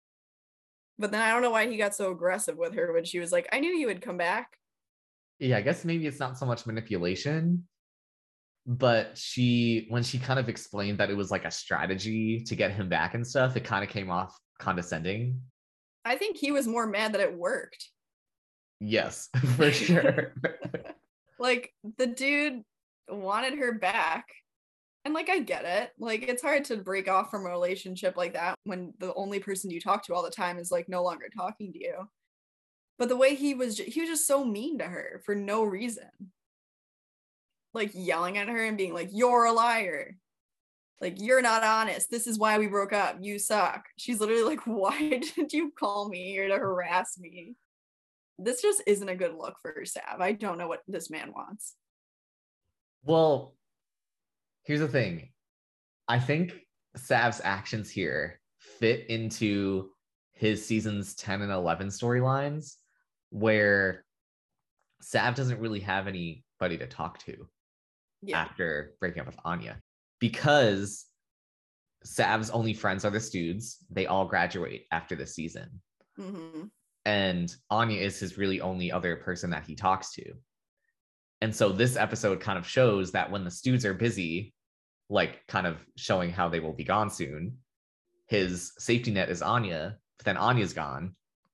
But then I don't know why he got so aggressive with her when she was like, I knew you would come back. Yeah, I guess maybe it's not so much manipulation, but when she kind of explained that it was like a strategy to get him back and stuff, it kind of came off condescending. I think he was more mad that it worked. Yes, for sure. Like, the dude wanted her back. And like, I get it. Like, it's hard to break off from a relationship like that when the only person you talk to all the time is like no longer talking to you. But the way he was just so mean to her for no reason. Like, yelling at her and being like, you're a liar. Like, you're not honest. This is why we broke up. You suck. She's literally like, why did you call me here to harass me? This just isn't a good look for Sav. I don't know what this man wants. Well, here's the thing. I think Sav's actions here fit into his seasons 10 and 11 storylines where Sav doesn't really have anybody to talk to after breaking up with Anya, because Sav's only friends are the Studs. They all graduate after this season. Mm-hmm. And Anya is his really only other person that he talks to. And so this episode kind of shows that when the Studs are busy, like kind of showing how they will be gone soon, his safety net is Anya, but then Anya's gone.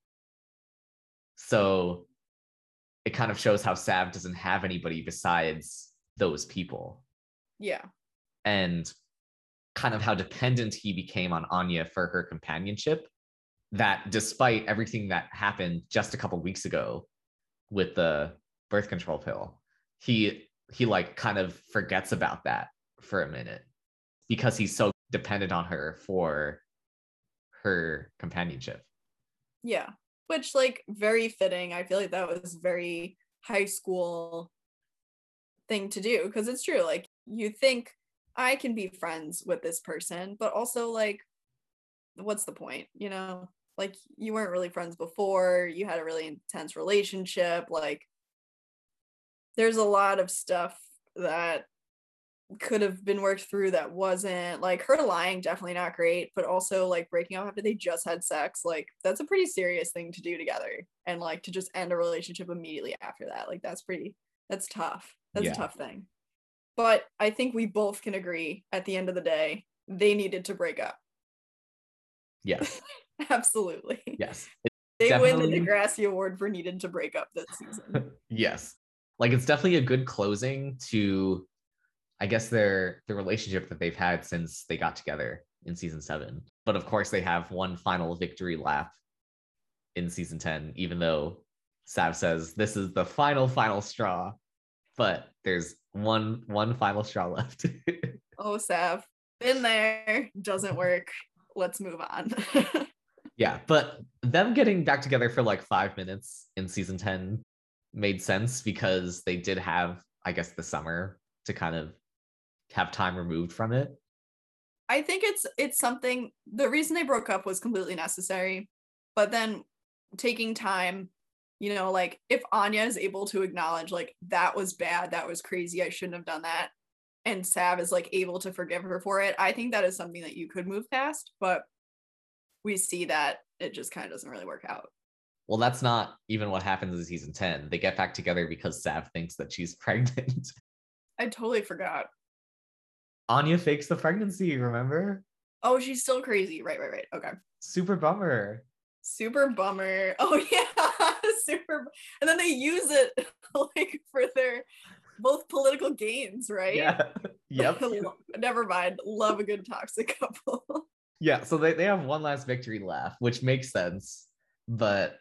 So it kind of shows how Sav doesn't have anybody besides those people. Yeah. And kind of how dependent he became on Anya for her companionship, that despite everything that happened just a couple weeks ago with the birth control pill, he like kind of forgets about that for a minute because he's so dependent on her for her companionship. Yeah, which, like, very fitting. I feel like that was very high school thing to do, because it's true. Like, you think, I can be friends with this person, but also, like, what's the point, you know? Like, you weren't really friends before, you had a really intense relationship. Like, there's a lot of stuff that could have been worked through that wasn't. Like her lying, definitely not great, but also like breaking up after they just had sex, like that's a pretty serious thing to do together. And like to just end a relationship immediately after that, like that's tough. That's a Yeah. tough thing. But I think we both can agree at the end of the day, they needed to break up. Yes. Absolutely. Yes. They win the Definitely. Degrassi Award for needing to break up this season. Yes. Like it's definitely a good closing to, I guess, the relationship that they've had since they got together in season 7. But of course they have one final victory lap in season 10, even though Sav says this is the final straw, but there's one final straw left. Oh, Sav, been there, doesn't work. Let's move on. Yeah, but them getting back together for like 5 minutes in season 10 made sense because they did have, I guess, the summer to kind of have time removed from it. I think it's something, the reason they broke up was completely necessary, but then taking time, you know, like if Anya is able to acknowledge like that was bad, that was crazy, I shouldn't have done that, and Sav is like able to forgive her for it, I think that is something that you could move past, but we see that it just kind of doesn't really work out. Well, that's not even what happens in season 10. They get back together because Sav thinks that she's pregnant. I totally forgot. Anya fakes the pregnancy, remember? Oh, she's still crazy. Right. Okay. Super bummer. Super bummer. Oh yeah, super. And then they use it like for their both political gains, right? Yeah. Yep. Never mind. Love a good toxic couple. Yeah, so they have one last victory lap, which makes sense. But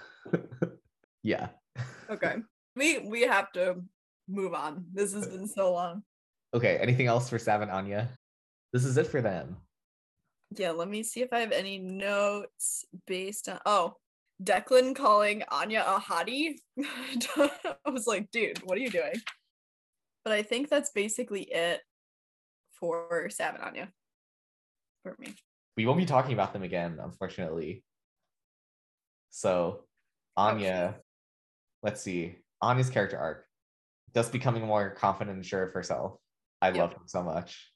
yeah. Okay. We have to move on. This has been so long. Okay, anything else for Sav and Anya? This is it for them. Yeah, let me see if I have any notes based on Declan calling Anya a hottie. I was like, dude, what are you doing? But I think that's basically it for Sav and Anya for me. We won't be talking about them again, unfortunately. So Anya, let's see. Anya's character arc. Just becoming more confident and sure of herself. I love him so much.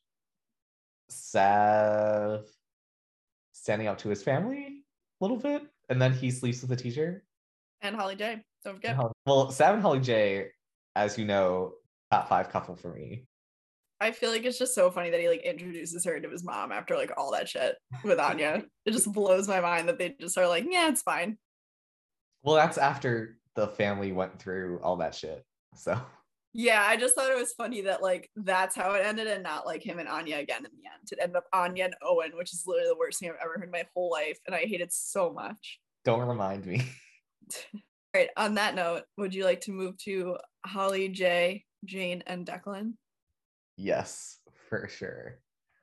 Sav standing up to his family a little bit, and then he sleeps with a teacher. And Holly J. Don't forget. Well, Sav and Holly J, as you know, top 5 couple for me. I feel like it's just so funny that he like introduces her to his mom after like all that shit with Anya. It just blows my mind that they just are like, yeah, it's fine. Well, that's after the family went through all that shit. So yeah, I just thought it was funny that like that's how it ended and not like him and Anya again in the end. It ended up Anya and Owen, which is literally the worst thing I've ever heard in my whole life, and I hate it so much. Don't remind me. All right, on that note, would you like to move to Holly J, Jane, and Declan? Yes, for sure.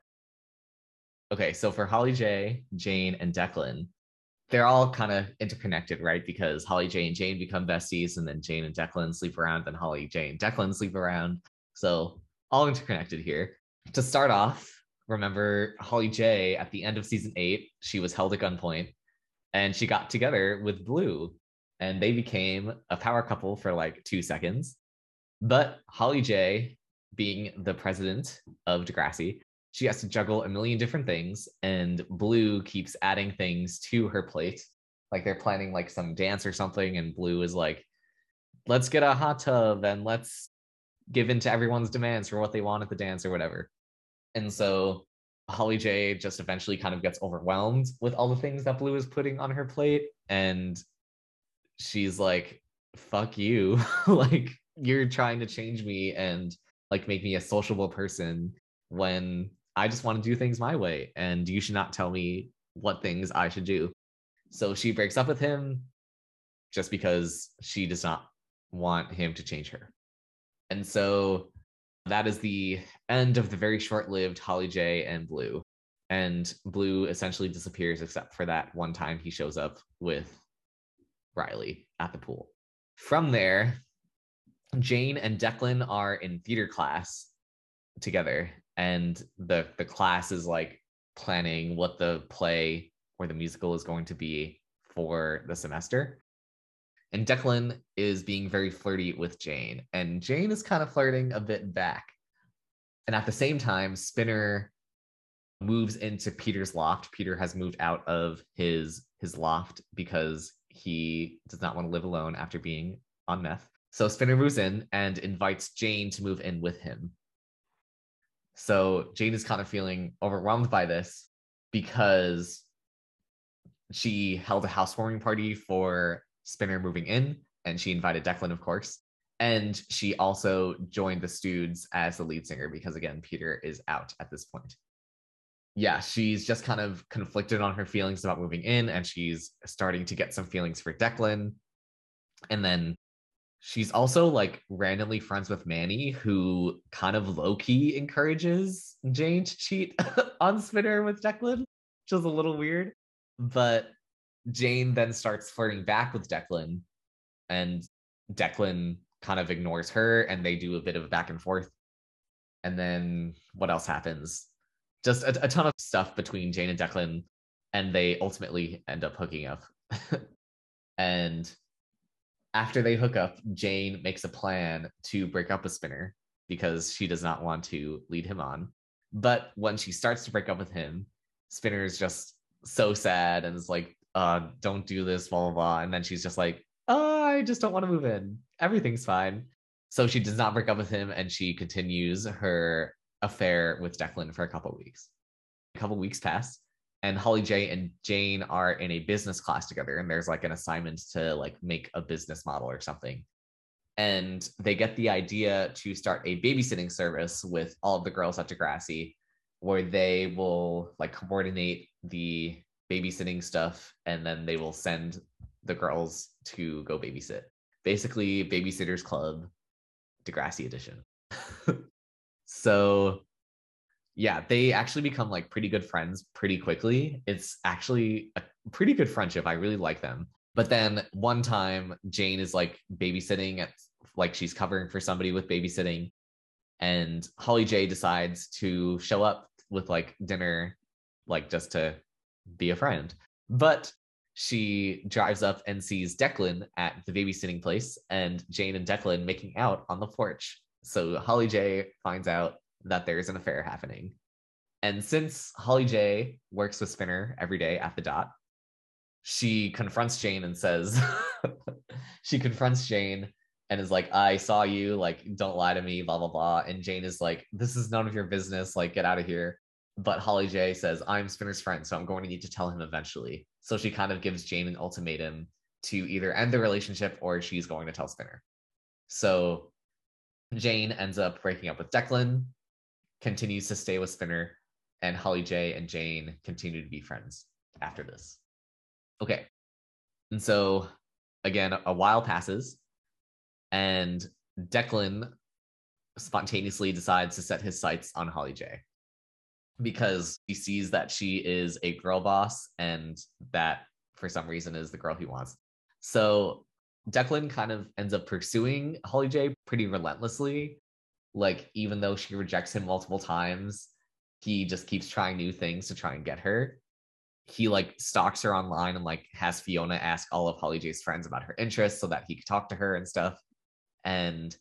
Okay, so for Holly J, Jane, and Declan, they're all kind of interconnected, right? Because Holly J and Jane become besties, and then Jane and Declan sleep around, then Holly J and Declan sleep around. So all interconnected here. To start off, remember Holly J at the end of season 8, she was held at gunpoint and she got together with Blue and they became a power couple for like 2 seconds. But Holly J, being the president of Degrassi, she has to juggle a million different things, and Blue keeps adding things to her plate. Like they're planning like some dance or something, and Blue is like, let's get a hot tub and let's give in to everyone's demands for what they want at the dance or whatever. And so Holly J just eventually kind of gets overwhelmed with all the things that Blue is putting on her plate. And she's like, fuck you. Like, you're trying to change me and like make me a sociable person when I just want to do things my way, and you should not tell me what things I should do. So she breaks up with him just because she does not want him to change her. And so that is the end of the very short-lived Holly J and Blue. And Blue essentially disappears except for that one time he shows up with Riley at the pool. From there, Jane and Declan are in theater class together, and the class is like planning what the play or the musical is going to be for the semester. And Declan is being very flirty with Jane, and Jane is kind of flirting a bit back. And at the same time, Spinner moves into Peter's loft. Peter has moved out of his loft because he does not want to live alone after being on meth. So Spinner moves in and invites Jane to move in with him. So Jane is kind of feeling overwhelmed by this because she held a housewarming party for Spinner moving in, and she invited Declan, of course. And she also joined the Stoods as the lead singer because, again, Peter is out at this point. Yeah, she's just kind of conflicted on her feelings about moving in, and she's starting to get some feelings for Declan. And then she's also like randomly friends with Manny, who kind of low-key encourages Jane to cheat on Spinner with Declan, which is a little weird. But Jane then starts flirting back with Declan, and Declan kind of ignores her, and they do a bit of back and forth. And then what else happens? Just a ton of stuff between Jane and Declan, and they ultimately end up hooking up. And after they hook up, Jane makes a plan to break up with Spinner because she does not want to lead him on. But when she starts to break up with him, Spinner is just so sad and is like, don't do this, blah, blah, blah. And then she's just like, I just don't want to move in. Everything's fine. So she does not break up with him, and she continues her affair with Declan for a couple of weeks. A couple of weeks pass, and Holly J and Jane are in a business class together, and there's like an assignment to like make a business model or something. And they get the idea to start a babysitting service with all of the girls at Degrassi, where they will like coordinate the babysitting stuff, and then they will send the girls to go babysit. Basically, Babysitter's Club, Degrassi edition. So yeah, they actually become like pretty good friends pretty quickly. It's actually a pretty good friendship. I really like them. But then one time Jane is like babysitting at like she's covering for somebody with babysitting, and Holly J decides to show up with like dinner, like just to be a friend. But she drives up and sees Declan at the babysitting place, and Jane and Declan making out on the porch. So Holly J finds out that there's an affair happening. And since Holly J works with Spinner every day at the dot, she confronts Jane and says, she confronts Jane and is like, I saw you, like, don't lie to me, blah, blah, blah. And Jane is like, this is none of your business, like, get out of here. But Holly J says, I'm Spinner's friend, so I'm going to need to tell him eventually. So she kind of gives Jane an ultimatum to either end the relationship or she's going to tell Spinner. So Jane ends up breaking up with Declan, continues to stay with Spinner, and Holly J and Jane continue to be friends after this. Okay. And so, again, a while passes, and Declan spontaneously decides to set his sights on Holly J because he sees that she is a girl boss and that for some reason is the girl he wants. So Declan kind of ends up pursuing Holly J pretty relentlessly. Like, even though she rejects him multiple times, he just keeps trying new things to try and get her. He like stalks her online and like has Fiona ask all of Holly J's friends about her interests so that he could talk to her and stuff. And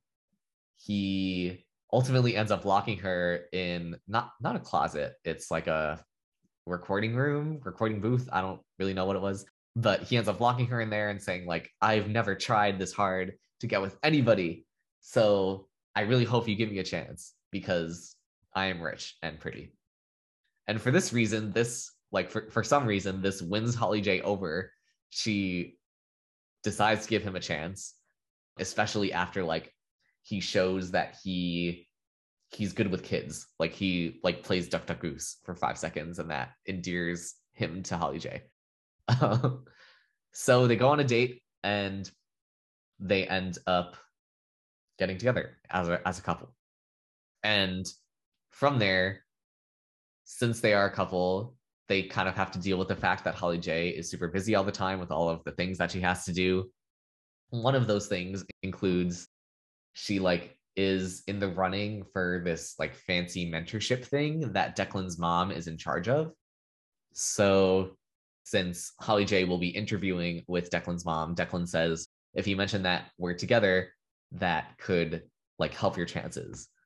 he ultimately ends up locking her in not a closet. It's like a recording booth. I don't really know what it was, but he ends up locking her in there and saying like, I've never tried this hard to get with anybody. So I really hope you give me a chance because I am rich and pretty. And for this reason, this like for some reason, this wins Holly J over. She decides to give him a chance, especially after like he shows that he's good with kids. Like he like plays Duck Duck Goose for 5 seconds, and that endears him to Holly J. So they go on a date and they end up getting together as a couple. And from there, since they are a couple, they kind of have to deal with the fact that Holly J is super busy all the time with all of the things that she has to do. One of those things includes she like is in the running for this like fancy mentorship thing that Declan's mom is in charge of. So since Holly J will be interviewing with Declan's mom, Declan says, if you mention that we're together, that could like help your chances.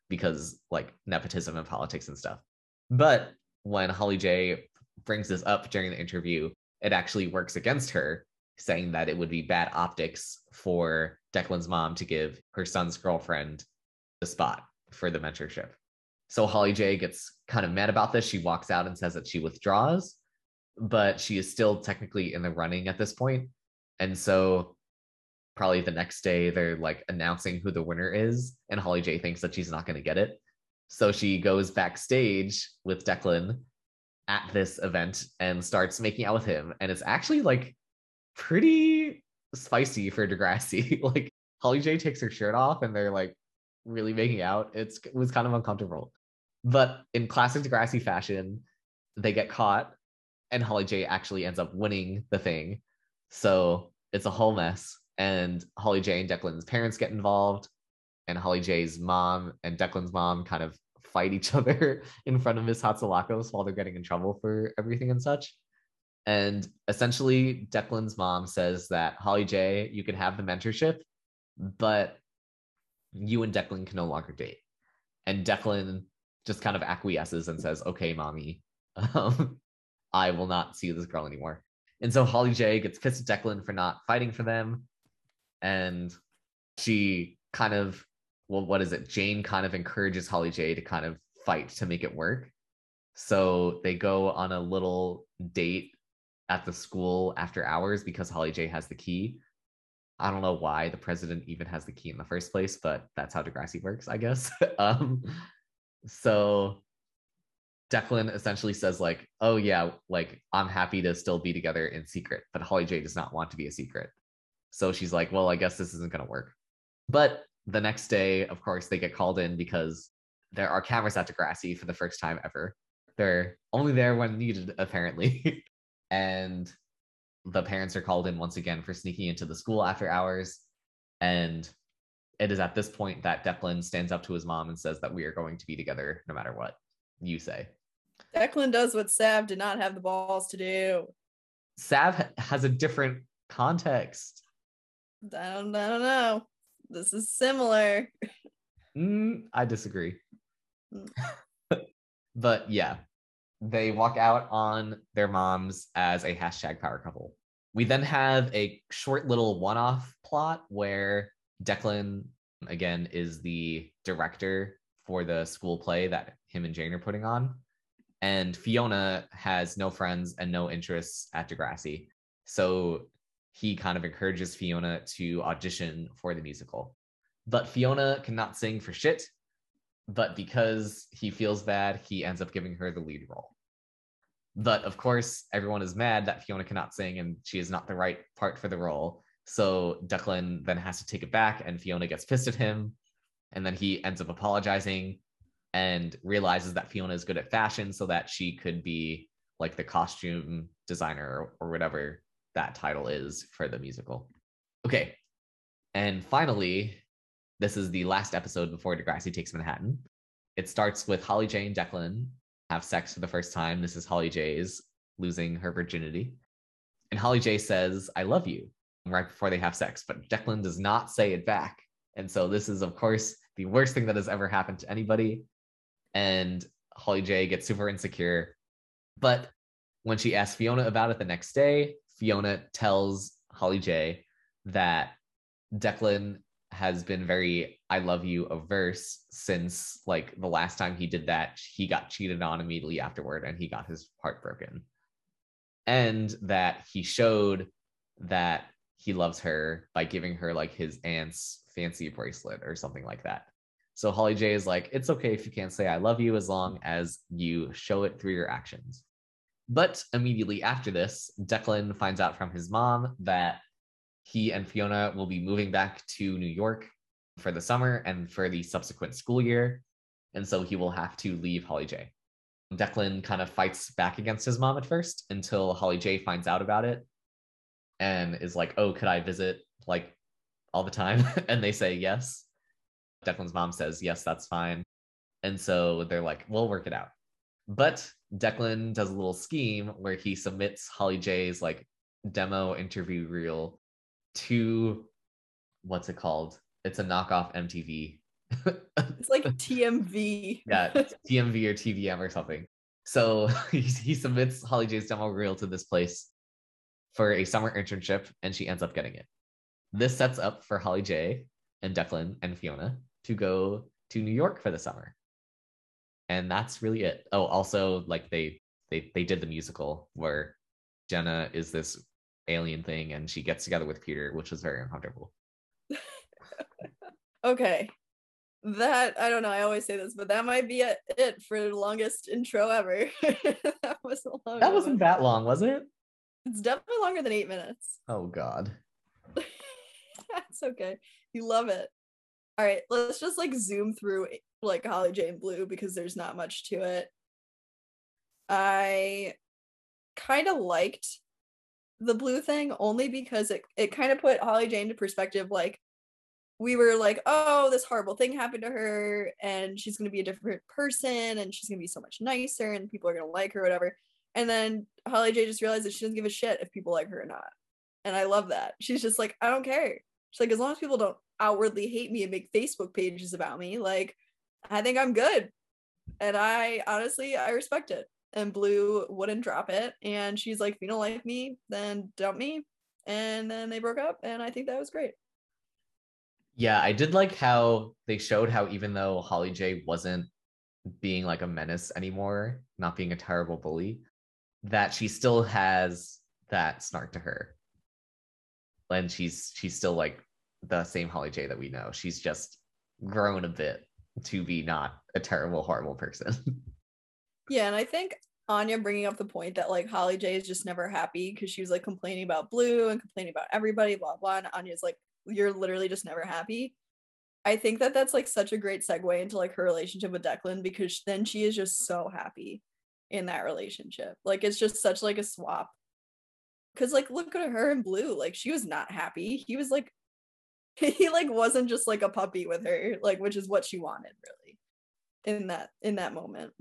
because like nepotism and politics and stuff. But when Holly J brings this up during the interview, it actually works against her, saying that it would be bad optics for Declan's mom to give her son's girlfriend the spot for the mentorship. So Holly J gets kind of mad about this. She walks out and says that she withdraws, but she is still technically in the running at this point. And so probably the next day they're like announcing who the winner is, and Holly J thinks that she's not going to get it. So she goes backstage with Declan at this event and starts making out with him. And it's actually like pretty spicy for Degrassi. Like Holly J takes her shirt off and they're like really making out. It was kind of uncomfortable. But in classic Degrassi fashion, they get caught and Holly J actually ends up winning the thing. So it's a whole mess. And Holly J and Declan's parents get involved. And Holly J's mom and Declan's mom kind of fight each other in front of Miss Hatzilakos while they're getting in trouble for everything and such. And essentially, Declan's mom says that Holly J, you can have the mentorship, but you and Declan can no longer date. And Declan just kind of acquiesces and says, okay, mommy, I will not see this girl anymore. And so Holly J gets pissed at Declan for not fighting for them. And she kind of, well, what is it? Jane kind of encourages Holly J to kind of fight to make it work. So they go on a little date at the school after hours because Holly J has the key. I don't know why the president even has the key in the first place, but that's how Degrassi works, I guess. So Declan essentially says like, oh yeah, like I'm happy to still be together in secret, but Holly J does not want to be a secret. So she's like, well, I guess this isn't going to work. But the next day, of course, they get called in because there are cameras at Degrassi for the first time ever. They're only there when needed, apparently. And the parents are called in once again for sneaking into the school after hours. And it is at this point that Declan stands up to his mom and says that we are going to be together no matter what you say. Declan does what Sav did not have the balls to do. Sav has a different context. I don't know. This is similar. I disagree. But yeah, they walk out on their moms as a hashtag power couple. We then have a short little one-off plot where Declan, again, is the director for the school play that him and Jane are putting on. And Fiona has no friends and no interests at Degrassi. So he kind of encourages Fiona to audition for the musical. But Fiona cannot sing for shit. But because he feels bad, he ends up giving her the lead role. But of course, everyone is mad that Fiona cannot sing and she is not the right part for the role. So Declan then has to take it back and Fiona gets pissed at him. And then he ends up apologizing and realizes that Fiona is good at fashion so that she could be like the costume designer or whatever that title is for the musical. Okay. And finally, this is the last episode before Degrassi Takes Manhattan. It starts with Holly J and Declan have sex for the first time. This is Holly J's losing her virginity. And Holly J says, I love you, right before they have sex. But Declan does not say it back. And so this is, of course, the worst thing that has ever happened to anybody. And Holly J gets super insecure. But when she asks Fiona about it the next day, Fiona tells Holly J that Declan has been very I love you averse since like the last time he did that, he got cheated on immediately afterward and he got his heart broken. And that he showed that he loves her by giving her like his aunt's fancy bracelet or something like that. So Holly J is like, it's okay if you can't say I love you as long as you show it through your actions. But immediately after this, Declan finds out from his mom that he and Fiona will be moving back to New York for the summer and for the subsequent school year. And so he will have to leave Holly J. Declan kind of fights back against his mom at first until Holly J finds out about it and is like, oh, could I visit like all the time? And they say yes. Declan's mom says, yes, that's fine. And so they're like, we'll work it out. But Declan does a little scheme where he submits Holly J's like demo interview reel to what's it called? It's a knockoff MTV It's like TMV. Yeah, TMV or TVM or something. So he submits Holly J's demo reel to this place for a summer internship, and she ends up getting it. This sets up for Holly J and Declan and Fiona to go to New York for the summer. And that's really it. Oh, also, like they did the musical where Jenna is this alien thing and she gets together with Peter, which was very uncomfortable. Okay. That, I don't know, I always say this, but that might be it for the longest intro ever. That was a long That wasn't that long, was it? It's definitely longer than 8 minutes. Oh God. That's okay. You love it. All right, let's just like zoom through like Holly J and Blue because there's not much to it. I kind of liked the Blue thing only because it kind of put Holly J into perspective. Like, we were like, oh, this horrible thing happened to her and she's going to be a different person and she's going to be so much nicer and people are going to like her, whatever. And then Holly J just realized that she doesn't give a shit if people like her or not. And I love that. She's just like, I don't care. She's like, as long as people don't outwardly hate me and make Facebook pages about me, like, I think I'm good. And I honestly, I respect it. And Blue wouldn't drop it. And she's like, if you don't like me, then dump me. And then they broke up. And I think that was great. Yeah, I did like how they showed how even though Holly J wasn't being like a menace anymore, not being a terrible bully, that she still has that snark to her. And she's still like the same Holly J that we know. She's just grown a bit to be not a terrible, horrible person. Yeah, and I think Anya bringing up the point that like Holly J is just never happy because she was like complaining about Blue and complaining about everybody, blah blah. And Anya's like, you're literally just never happy. I think that that's like such a great segue into like her relationship with Declan because then she is just so happy in that relationship. Like it's just such like a swap. Cause like look at her and Blue, like she was not happy. He was like he like wasn't just like a puppy with her, like which is what she wanted really in that moment.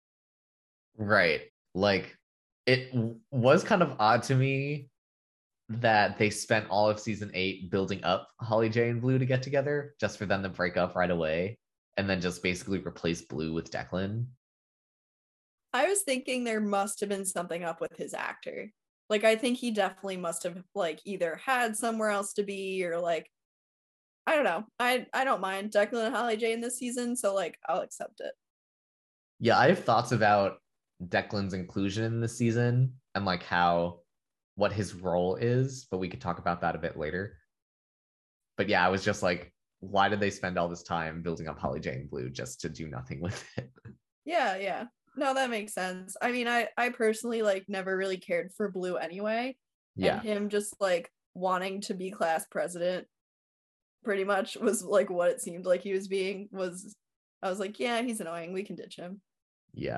Right. Like it was kind of odd to me that they spent all of season 8 building up Holly J and Blue to get together just for them to break up right away and then just basically replace Blue with Declan. I was thinking there must have been something up with his actor. Like I think he definitely must have like either had somewhere else to be or like I don't know. I don't mind Declan and Holly J in this season, so like I'll accept it. Yeah, I have thoughts about Declan's inclusion in this season and like how what his role is, but we could talk about that a bit later. But yeah, I was just like, why did they spend all this time building up Holly J and Blue just to do nothing with it? Yeah, yeah. No, that makes sense. I mean, I personally like never really cared for Blue anyway. And Yeah. him just like wanting to be class president pretty much was like what it seemed like he was being was I was like, yeah, he's annoying. We can ditch him. Yeah.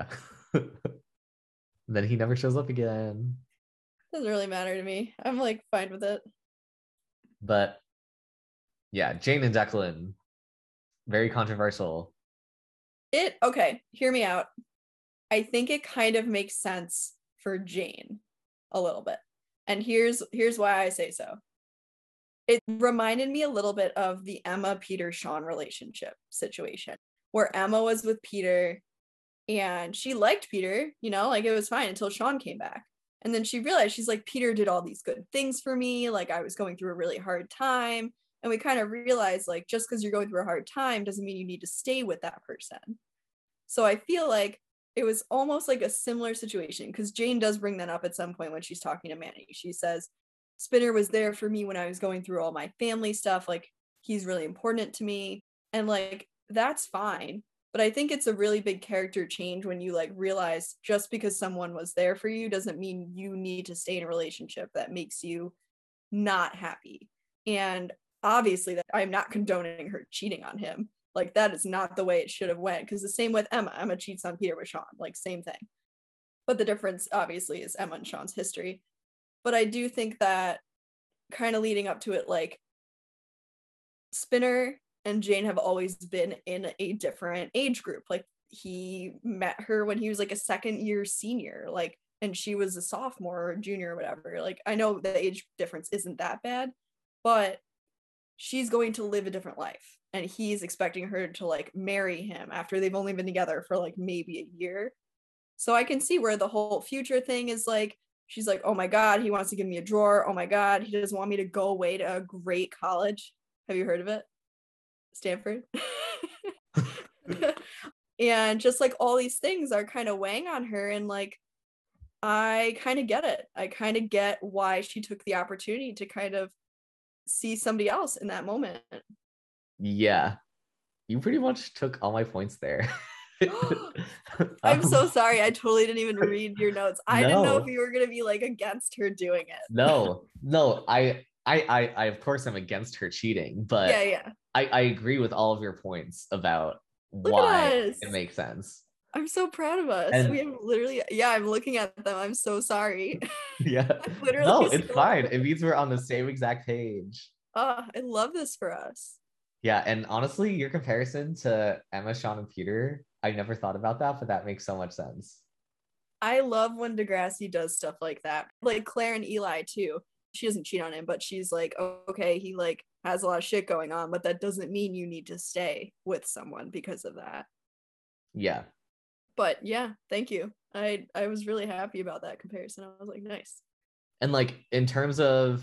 Then he never shows up again. Doesn't really matter to me. I'm like fine with it. But yeah, Jane and Declan, very controversial. Okay, hear me out. I think it kind of makes sense for Jane a little bit. And here's why I say so. It reminded me a little bit of the Emma Peter Sean relationship situation where Emma was with Peter and she liked Peter, you know, like it was fine until Sean came back. And then she realized she's like, Peter did all these good things for me. Like I was going through a really hard time. And we kind of realized like just because you're going through a hard time doesn't mean you need to stay with that person. So I feel like it was almost like a similar situation because Jane does bring that up at some point when she's talking to Manny. She says, Spinner was there for me when I was going through all my family stuff. Like he's really important to me. And like, that's fine. But I think it's a really big character change when you like realize just because someone was there for you doesn't mean you need to stay in a relationship that makes you not happy. And obviously that I'm not condoning her cheating on him. Like that is not the way it should have went. Because the same with Emma. Emma cheats on Peter with Sean. Like same thing. But the difference obviously is Emma and Sean's history. But I do think that kind of leading up to it, like Spinner and Jane have always been in a different age group. Like he met her when he was like a second year senior, like, and she was a sophomore or junior or whatever. Like I know the age difference isn't that bad, but she's going to live a different life. and he's expecting her to like marry him after they've only been together for like maybe a year. So I can see where the whole future thing is like, she's like, oh my God, he wants to give me a drawer. Oh my God, he doesn't want me to go away to a great college. Have you heard of it? Stanford. And just like all these things are kind of weighing on her. And like, I kind of get it. I kind of get why she took the opportunity to kind of see somebody else in that moment. Yeah, you pretty much took all my points there. I'm um, so sorry. I totally didn't even read your notes. I didn't know if no, you were gonna be like against her doing it. no. I of course am against her cheating, Yeah, but yeah. I agree with all of your points about Look at why us. it makes sense. I'm so proud of us. We And have literally, yeah, I'm looking at them. I'm so sorry. yeah, I literally no, it's scrolled. fine. It means we're on the same exact page. Oh, I love this for us. Yeah, and honestly, your comparison to Emma, Sean, and Peter, I never thought about that, but that makes so much sense. I love when Degrassi does stuff like that. Like Claire and Eli too. She doesn't cheat on him, but she's like, oh, okay, he like has a lot of shit going on, but that doesn't mean you need to stay with someone because of that. Yeah. But yeah, thank you. I was really happy about that comparison. I was like, nice. And like in terms of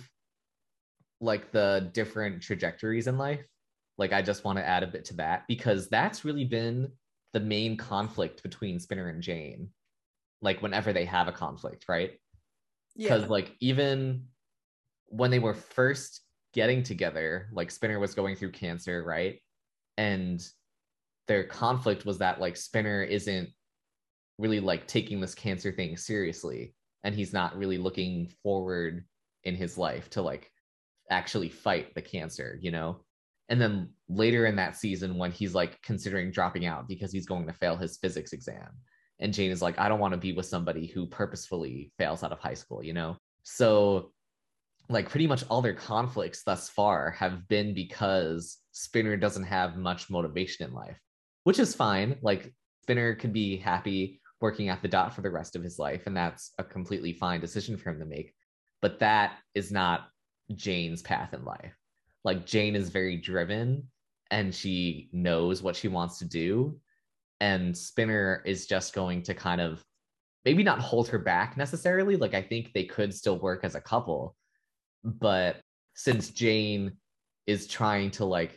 like the different trajectories in life, like I just want to add a bit to that because that's really been the main conflict between Spinner and Jane. Like whenever they have a conflict, right? Because Yeah. like even when they were first getting together, like Spinner was going through cancer, right? And their conflict was that like Spinner isn't really like taking this cancer thing seriously and he's not really looking forward in his life to like actually fight the cancer, you know? And then later in that season, when he's like considering dropping out because he's going to fail his physics exam, and Jane is like, I don't want to be with somebody who purposefully fails out of high school, you know? So, like, pretty much all their conflicts thus far have been because Spinner doesn't have much motivation in life, which is fine. Like, Spinner could be happy working at the dot for the rest of his life, and that's a completely fine decision for him to make. But that is not Jane's path in life. Like Jane is very driven and she knows what she wants to do. And Spinner is just going to kind of maybe not hold her back necessarily. Like I think they could still work as a couple. But since Jane is trying to like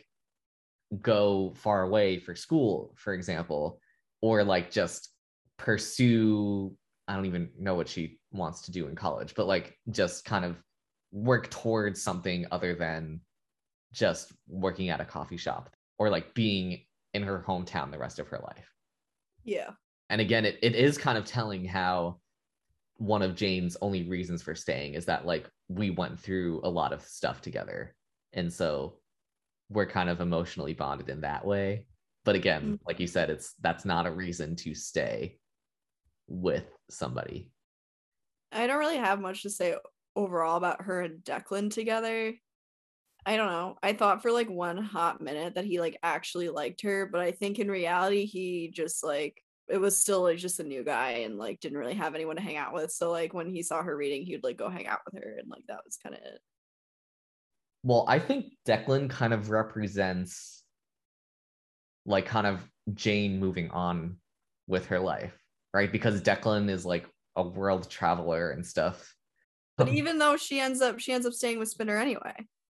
go far away for school, for example, or like just pursue, I don't even know what she wants to do in college, but like just kind of work towards something other than just working at a coffee shop or like being in her hometown the rest of her life. Yeah. And again, it is kind of telling how one of Jane's only reasons for staying is that like we went through a lot of stuff together. And so we're kind of emotionally bonded in that way. But again, like you said, that's not a reason to stay with somebody. I don't really have much to say overall about her and Declan together. I don't know. I thought for like one hot minute that he like actually liked her, but I think in reality he just like it was still like just a new guy and like didn't really have anyone to hang out with. So like when he saw her reading, he would like go hang out with her and like that was kind of it. Well, I think Declan kind of represents like kind of Jane moving on with her life, right? Because Declan is like a world traveler and stuff. But even though she ends up staying with Spinner anyway.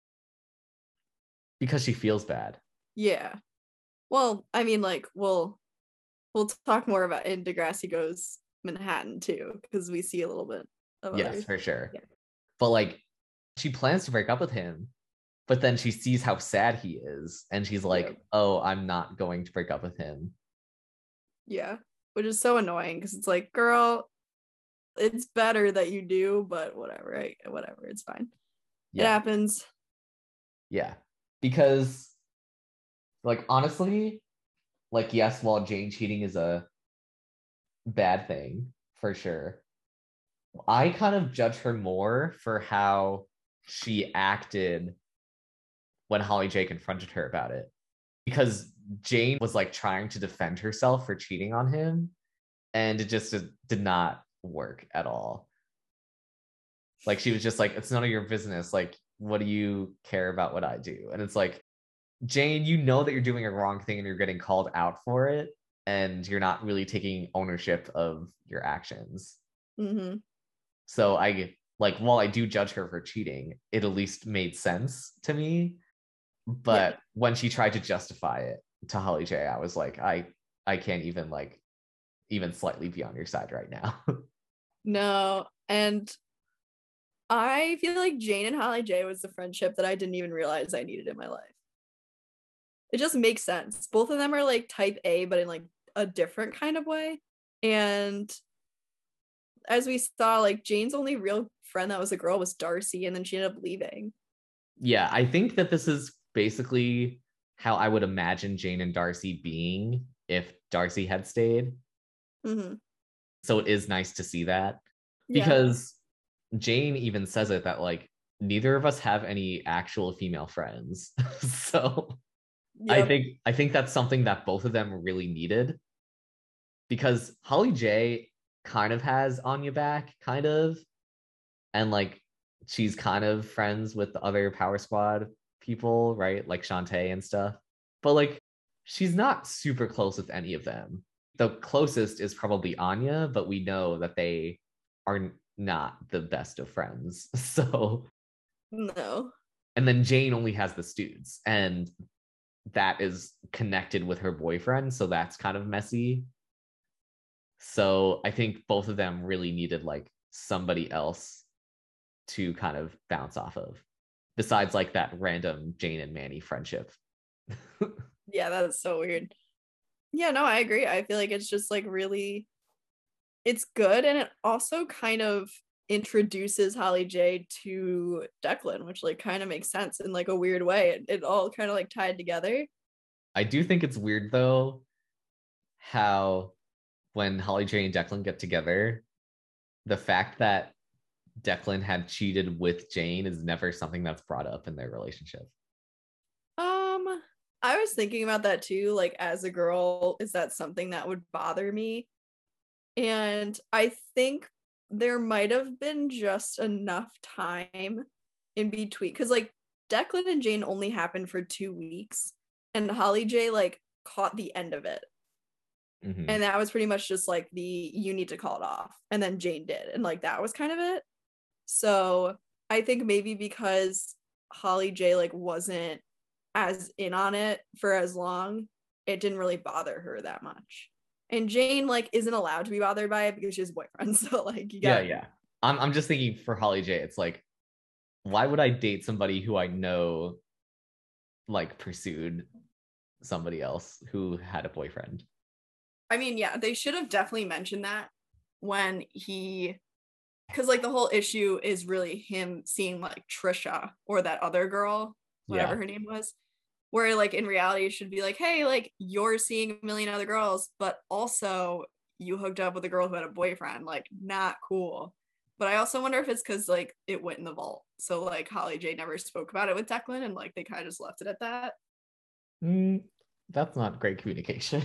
Because she feels bad. Yeah. Well, I mean like we'll talk more about in Degrassi Goes Manhattan too, because we see a little bit of Yes, others. for sure. Yeah. But like she plans to break up with him, but then she sees how sad he is and she's like, Yep. "Oh, I'm not going to break up with him." Yeah. Which is so annoying because it's like, girl, it's better that you do, but whatever, right? Whatever, it's fine. It Yeah. happens. Yeah. Because like honestly, like yes, while Jane cheating is a bad thing for sure, I kind of judge her more for how she acted when Holly J confronted her about it. Because Jane was like trying to defend herself for cheating on him, and it just did not work at all. Like she was just like, it's none of your business. Like, what do you care about what I do? And it's like, Jane, you know that you're doing a wrong thing and you're getting called out for it, and you're not really taking ownership of your actions. Mm-hmm. So I like, while I do judge her for cheating, it at least made sense to me. Yeah. But when she tried to justify it to Holly J, I was like, I can't even like even slightly be on your side right now. No, and I feel like Jane and Holly J was the friendship that I didn't even realize I needed in my life. It just makes sense. Both of them are like type A, but in like a different kind of way. And as we saw, like Jane's only real friend that was a girl was Darcy, and then she ended up leaving. Yeah, I think that this is basically how I would imagine Jane and Darcy being if Darcy had stayed. Mm-hmm. So it is nice to see that, Yeah. because Jane even says it that like neither of us have any actual female friends. So Yep. I think that's something that both of them really needed, because Holly J kind of has Anya back, kind of, and like she's kind of friends with the other Power Squad people, right? Like Shantae and stuff. But like she's not super close with any of them. The closest is probably Anya, but we know that they are not the best of friends. So, No. and then Jane only has the Studs, and that is connected with her boyfriend. So that's kind of messy. So I think both of them really needed like somebody else to kind of bounce off of, besides like that random Jane and Manny friendship. Yeah, that's so weird. Yeah, no, I agree. I feel like it's just like really, it's good, and it also kind of introduces Holly J to Declan, which like kind of makes sense in like a weird way. It all kind of like tied together. I do think it's weird though how when Holly J and Declan get together, the fact that Declan had cheated with Jane is never something that's brought up in their relationship. I was thinking about that too. Like as a girl, is that something that would bother me? And I think there might have been just enough time in between, because like Declan and Jane only happened for 2 weeks, and Holly J like caught the end of it. Mm-hmm. And that was pretty much just like the you need to call it off. And then Jane did. And like that was kind of it. So I think maybe because Holly J like wasn't as in on it for as long, it didn't really bother her that much. And Jane like isn't allowed to be bothered by it because she has a boyfriend. So like you Yeah, got yeah. I'm just thinking for Holly J, it's like, why would I date somebody who I know like pursued somebody else who had a boyfriend? I mean, yeah, they should have definitely mentioned that when he, because like the whole issue is really him seeing like Trisha or that other girl, whatever Yeah. her name was, where like in reality it should be like, hey, like you're seeing a million other girls, but also you hooked up with a girl who had a boyfriend, like not cool. But I also wonder if it's because like it went in the vault, so like Holly J never spoke about it with Declan, and like they kind of just left it at that. Mm, that's not great communication.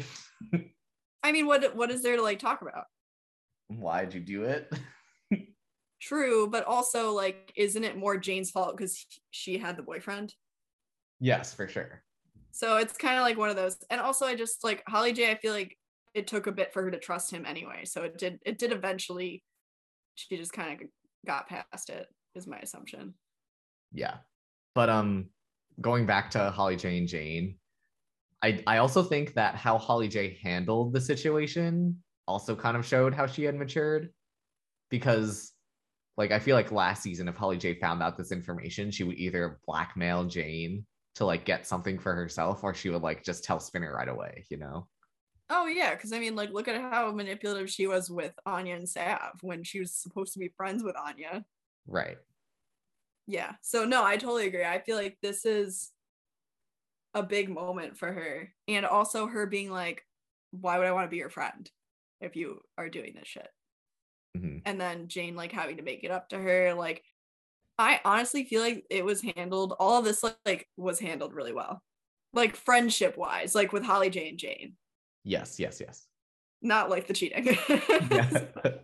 I mean, what is there to like talk about? Why'd you do it? True, but also like, isn't it more Jane's fault because she had the boyfriend? Yes, for sure. So it's kind of like one of those. And also, I just like Holly J. I feel like it took a bit for her to trust him anyway. So it did. It did eventually. She just kind of got past it. Is my assumption. Yeah. But going back to Holly J and Jane, I also think that how Holly J handled the situation also kind of showed how she had matured, because like I feel like last season if Holly J found out this information, she would either blackmail Jane to like get something for herself, or she would like just tell Spinner right away, you know? Oh yeah, because I mean, like, look at how manipulative she was with Anya and Sav when she was supposed to be friends with Anya. Right. Yeah. So no, I totally agree. I feel like this is a big moment for her, and also her being like, "Why would I want to be your friend if you are doing this shit?" Mm-hmm. And then Jane like having to make it up to her. Like, I honestly feel like it was handled. All of this like was handled really well, like friendship wise, like with Holly J and Jane. Yes, yes, yes. Not like the cheating. Yeah.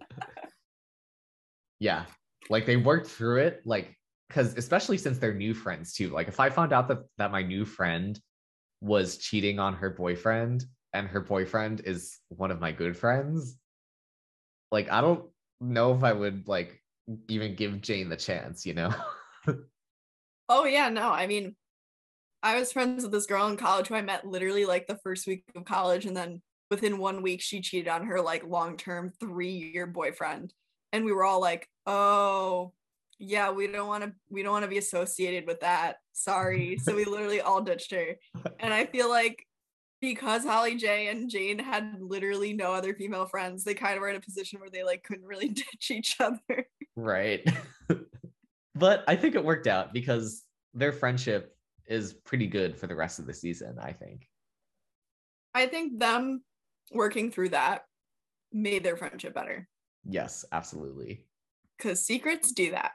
Yeah. Like they worked through it, like, because especially since they're new friends too. Like if I found out that my new friend was cheating on her boyfriend, and her boyfriend is one of my good friends, like I don't know if I would like even give Jane the chance, you know? Oh yeah, no, I mean, I was friends with this girl in college who I met literally like the first week of college, and then within 1 week she cheated on her like long-term 3-year boyfriend. And we were all like, oh yeah, we don't want to be associated with that. Sorry. So we literally all ditched her. And I feel like because Holly J and Jane had literally no other female friends, they kind of were in a position where they like couldn't really ditch each other. Right. But I think it worked out because their friendship is pretty good for the rest of the season, I think. I think them working through that made their friendship better. Yes, absolutely. Because secrets do that.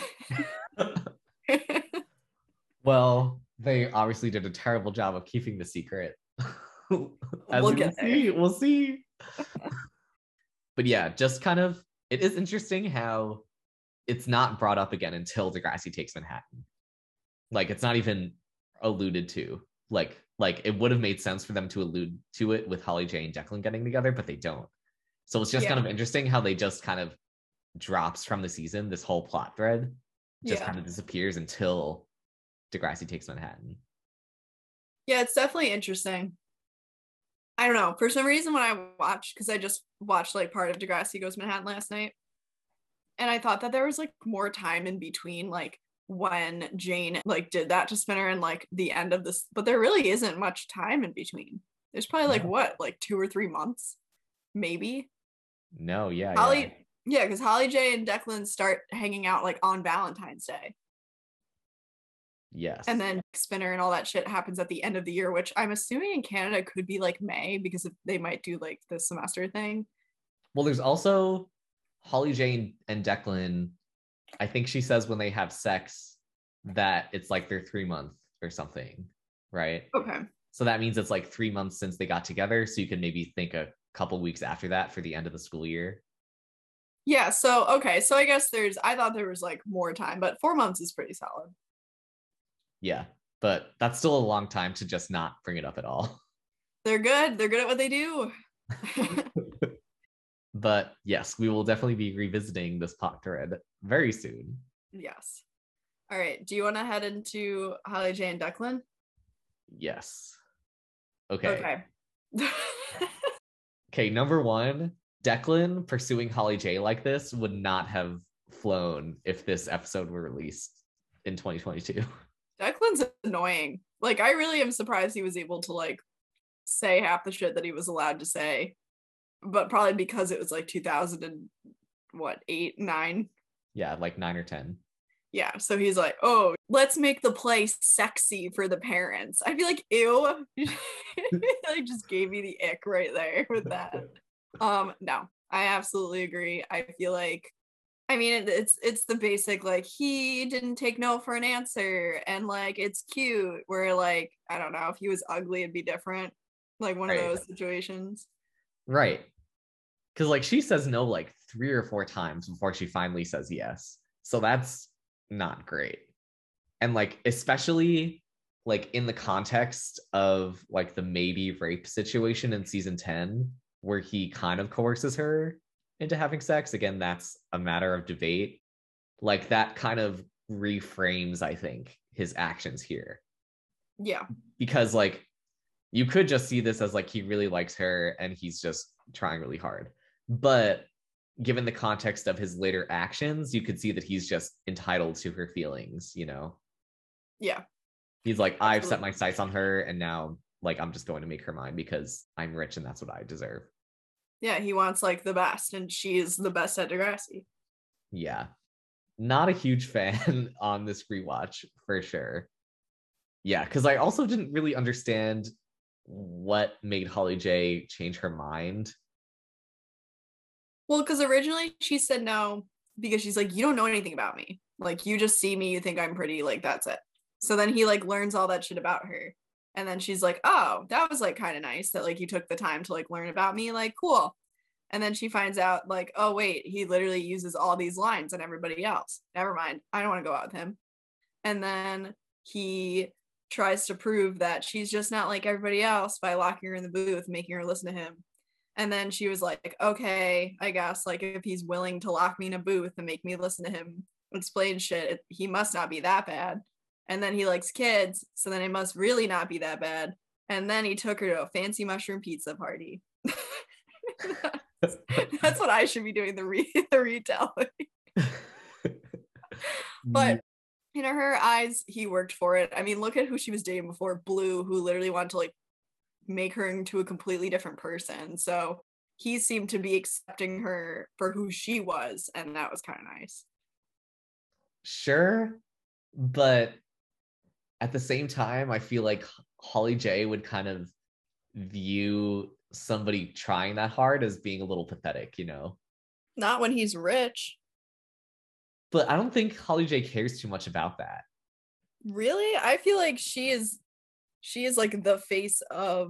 Well, they obviously did a terrible job of keeping the secret. As We'll we will get there. see, we'll see. But yeah, just kind of, it is interesting how it's not brought up again until Degrassi Takes Manhattan. Like it's not even alluded to. Like it would have made sense for them to allude to it with Holly J and Declan getting together, but they don't. So it's just kind of interesting how they just kind of drops from the season. This whole plot thread just kind of disappears until Degrassi Takes Manhattan. Yeah, it's definitely interesting. I don't know. For some reason, when I watched, because I just watched like part of Degrassi Goes Manhattan last night, and I thought that there was like more time in between, like when Jane like did that to Spinner and like the end of this, but there really isn't much time in between. There's probably like what, like 2 or 3 months, maybe. No, yeah, Holly, yeah, because Holly J and Declan start hanging out like on Valentine's Day. Yes. And then Spinner and all that shit happens at the end of the year, which I'm assuming in Canada could be like May because they might do like the semester thing. Well, there's also Holly J and Declan. I think she says when they have sex that it's like their 3 month or something, right? Okay. So that means it's like 3 months since they got together. So you can maybe think a couple weeks after that for the end of the school year. Yeah. So, okay. So I guess I thought there was like more time, but 4 months is pretty solid. Yeah. But that's still a long time to just not bring it up at all. They're good. They're good at what they do. But yes, we will definitely be revisiting this plot thread very soon. Yes. All right. Do you want to head into Holly J and Declan? Yes. Okay. Okay. Okay, number one, Declan pursuing Holly J like this would not have flown if this episode were released in 2022. Declan's annoying. Like, I really am surprised he was able to like say half the shit that he was allowed to say, but probably because it was like 2000 and what, 8, 9. Yeah, like 9 or 10. Yeah, so he's like, oh, let's make the play sexy for the parents. I'd be like, ew. Like, just gave me the ick right there with that. No, I absolutely agree. I feel like, I mean, it's the basic, like, he didn't take no for an answer, and like it's cute, where like, I don't know, if he was ugly it'd be different, like one of those situations. Right. Because like she says no like 3 or 4 times before she finally says yes. So that's not great. And like especially like in the context of like the maybe rape situation in season 10 where he kind of coerces her into having sex. Again, that's a matter of debate. Like that kind of reframes, I think, his actions here. Yeah. Because like you could just see this as like he really likes her and he's just trying really hard. But given the context of his later actions, you could see that he's just entitled to her feelings, you know? Yeah. He's like, I've set my sights on her and now like I'm just going to make her mine because I'm rich and that's what I deserve. Yeah, he wants like the best, and she's the best at Degrassi. Yeah. Not a huge fan on this rewatch for sure. Yeah, because I also didn't really understand what made Holly J change her mind. Well, because originally she said no because she's like, you don't know anything about me. Like, you just see me, you think I'm pretty, like, that's it. So then he like learns all that shit about her. And then she's like, oh, that was like kind of nice that like you took the time to like learn about me. Like, cool. And then she finds out like, oh, wait, he literally uses all these lines on everybody else. Never mind. I don't want to go out with him. And then he tries to prove that she's just not like everybody else by locking her in the booth, making her listen to him. And then she was like, okay, I guess like if he's willing to lock me in a booth and make me listen to him explain shit, he must not be that bad. And then he likes kids, so then it must really not be that bad. And then he took her to a fancy mushroom pizza party. That's what I should be doing, the retelling. But in her eyes, he worked for it. I mean, look at who she was dating before, Blue, who literally wanted to like make her into a completely different person. So he seemed to be accepting her for who she was, and that was kind of nice. Sure, but at the same time, I feel like Holly J would kind of view somebody trying that hard as being a little pathetic, you know? Not when he's rich. But I don't think Holly J cares too much about that. Really? I feel like she is like the face of,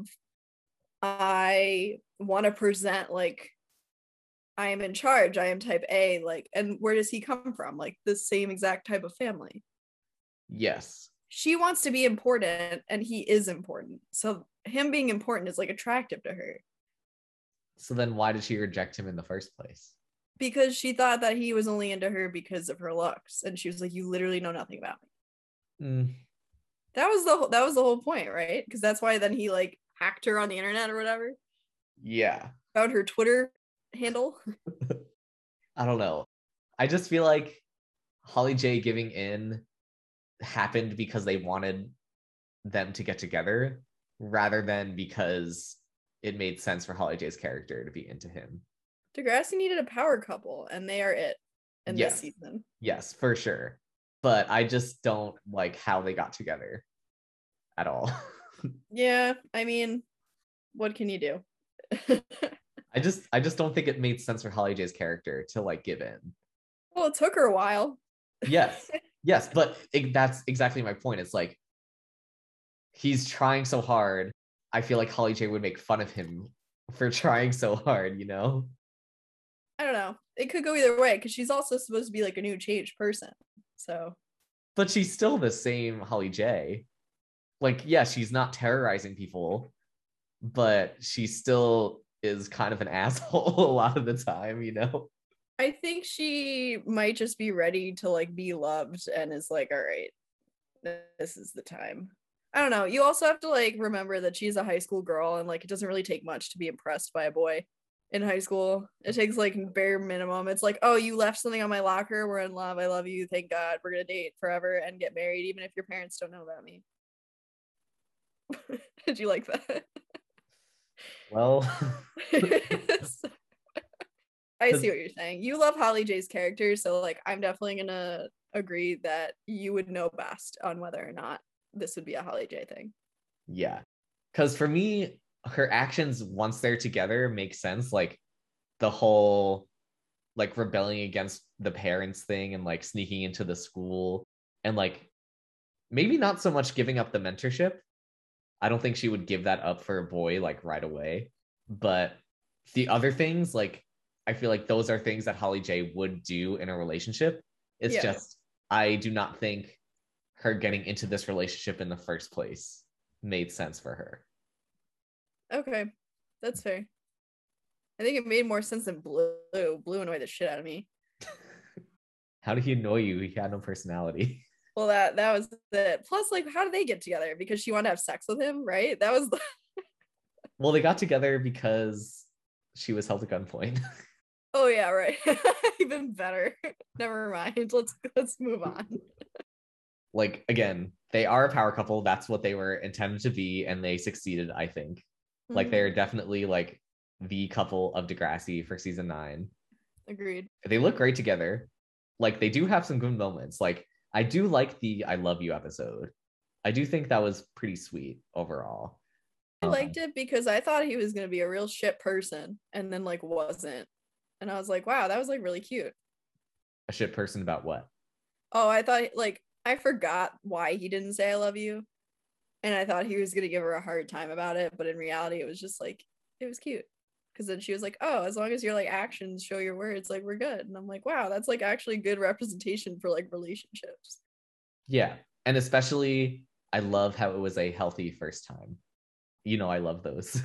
I want to present like I am in charge, I am type A, like, and where does he come from? Like the same exact type of family. Yes. She wants to be important and he is important. So him being important is like attractive to her. So then why did she reject him in the first place? Because she thought that he was only into her because of her looks, and she was like, you literally know nothing about me. That was the whole point, right? Because that's why then he like hacked her on the internet or whatever. Yeah. Found her Twitter handle. I don't know. I just feel like Holly J giving in happened because they wanted them to get together rather than because it made sense for Holly J's character to be into him. Degrassi needed a power couple, and they are it in this season. Yes, for sure. But I just don't like how they got together at all. Yeah, I mean, what can you do? I just don't think it made sense for Holly J's character to like give in. Well, it took her a while. Yes, but that's exactly my point. It's like he's trying so hard. I feel like Holly J would make fun of him for trying so hard, you know? I don't know. It could go either way because she's also supposed to be like a new changed person. So, but she's still the same Holly J. Like, yeah, she's not terrorizing people, but she still is kind of an asshole a lot of the time, you know? I think she might just be ready to like be loved and is like, all right, this is the time. I don't know. You also have to like remember that she's a high school girl and like it doesn't really take much to be impressed by a boy in high school. It takes like bare minimum. It's like, oh, you left something on my locker. We're in love. I love you. Thank God. We're gonna date forever and get married, even if your parents don't know about me. Did you like that? Well, I see what you're saying. You love Holly J's character, so like I'm definitely gonna agree that you would know best on whether or not this would be a Holly J thing. Yeah. Because for me, her actions once they're together make sense. Like the whole like rebelling against the parents thing and like sneaking into the school and like maybe not so much giving up the mentorship. I don't think she would give that up for a boy like right away. But the other things, like I feel like those are things that Holly J would do in a relationship. It's just I do not think her getting into this relationship in the first place made sense for her. Okay, that's fair. I think it made more sense than Blue. Blue annoyed the shit out of me. How did he annoy you? He had no personality. Well, that was it. Plus, like, how did they get together? Because she wanted to have sex with him, right? That was Well, they got together because she was held at gunpoint. Oh yeah, right. Even better. Never mind. Let's move on. Like again, they are a power couple. That's what they were intended to be, and they succeeded, I think. Like they're definitely like the couple of Degrassi for season 9. Agreed. They look great together. Like they do have some good moments. Like I do like the I love you episode. I do think that was pretty sweet overall. I liked it because I thought he was gonna be a real shit person and then like wasn't. And I was like, wow, that was like really cute. A shit person about what? Oh, I thought like I forgot why he didn't say I love you. And I thought he was gonna give her a hard time about it, but in reality it was just like it was cute. Because then she was like, oh, as long as your like actions show your words, like we're good. And I'm like, wow, that's like actually good representation for like relationships. Yeah. And especially I love how it was a healthy first time. You know, I love those.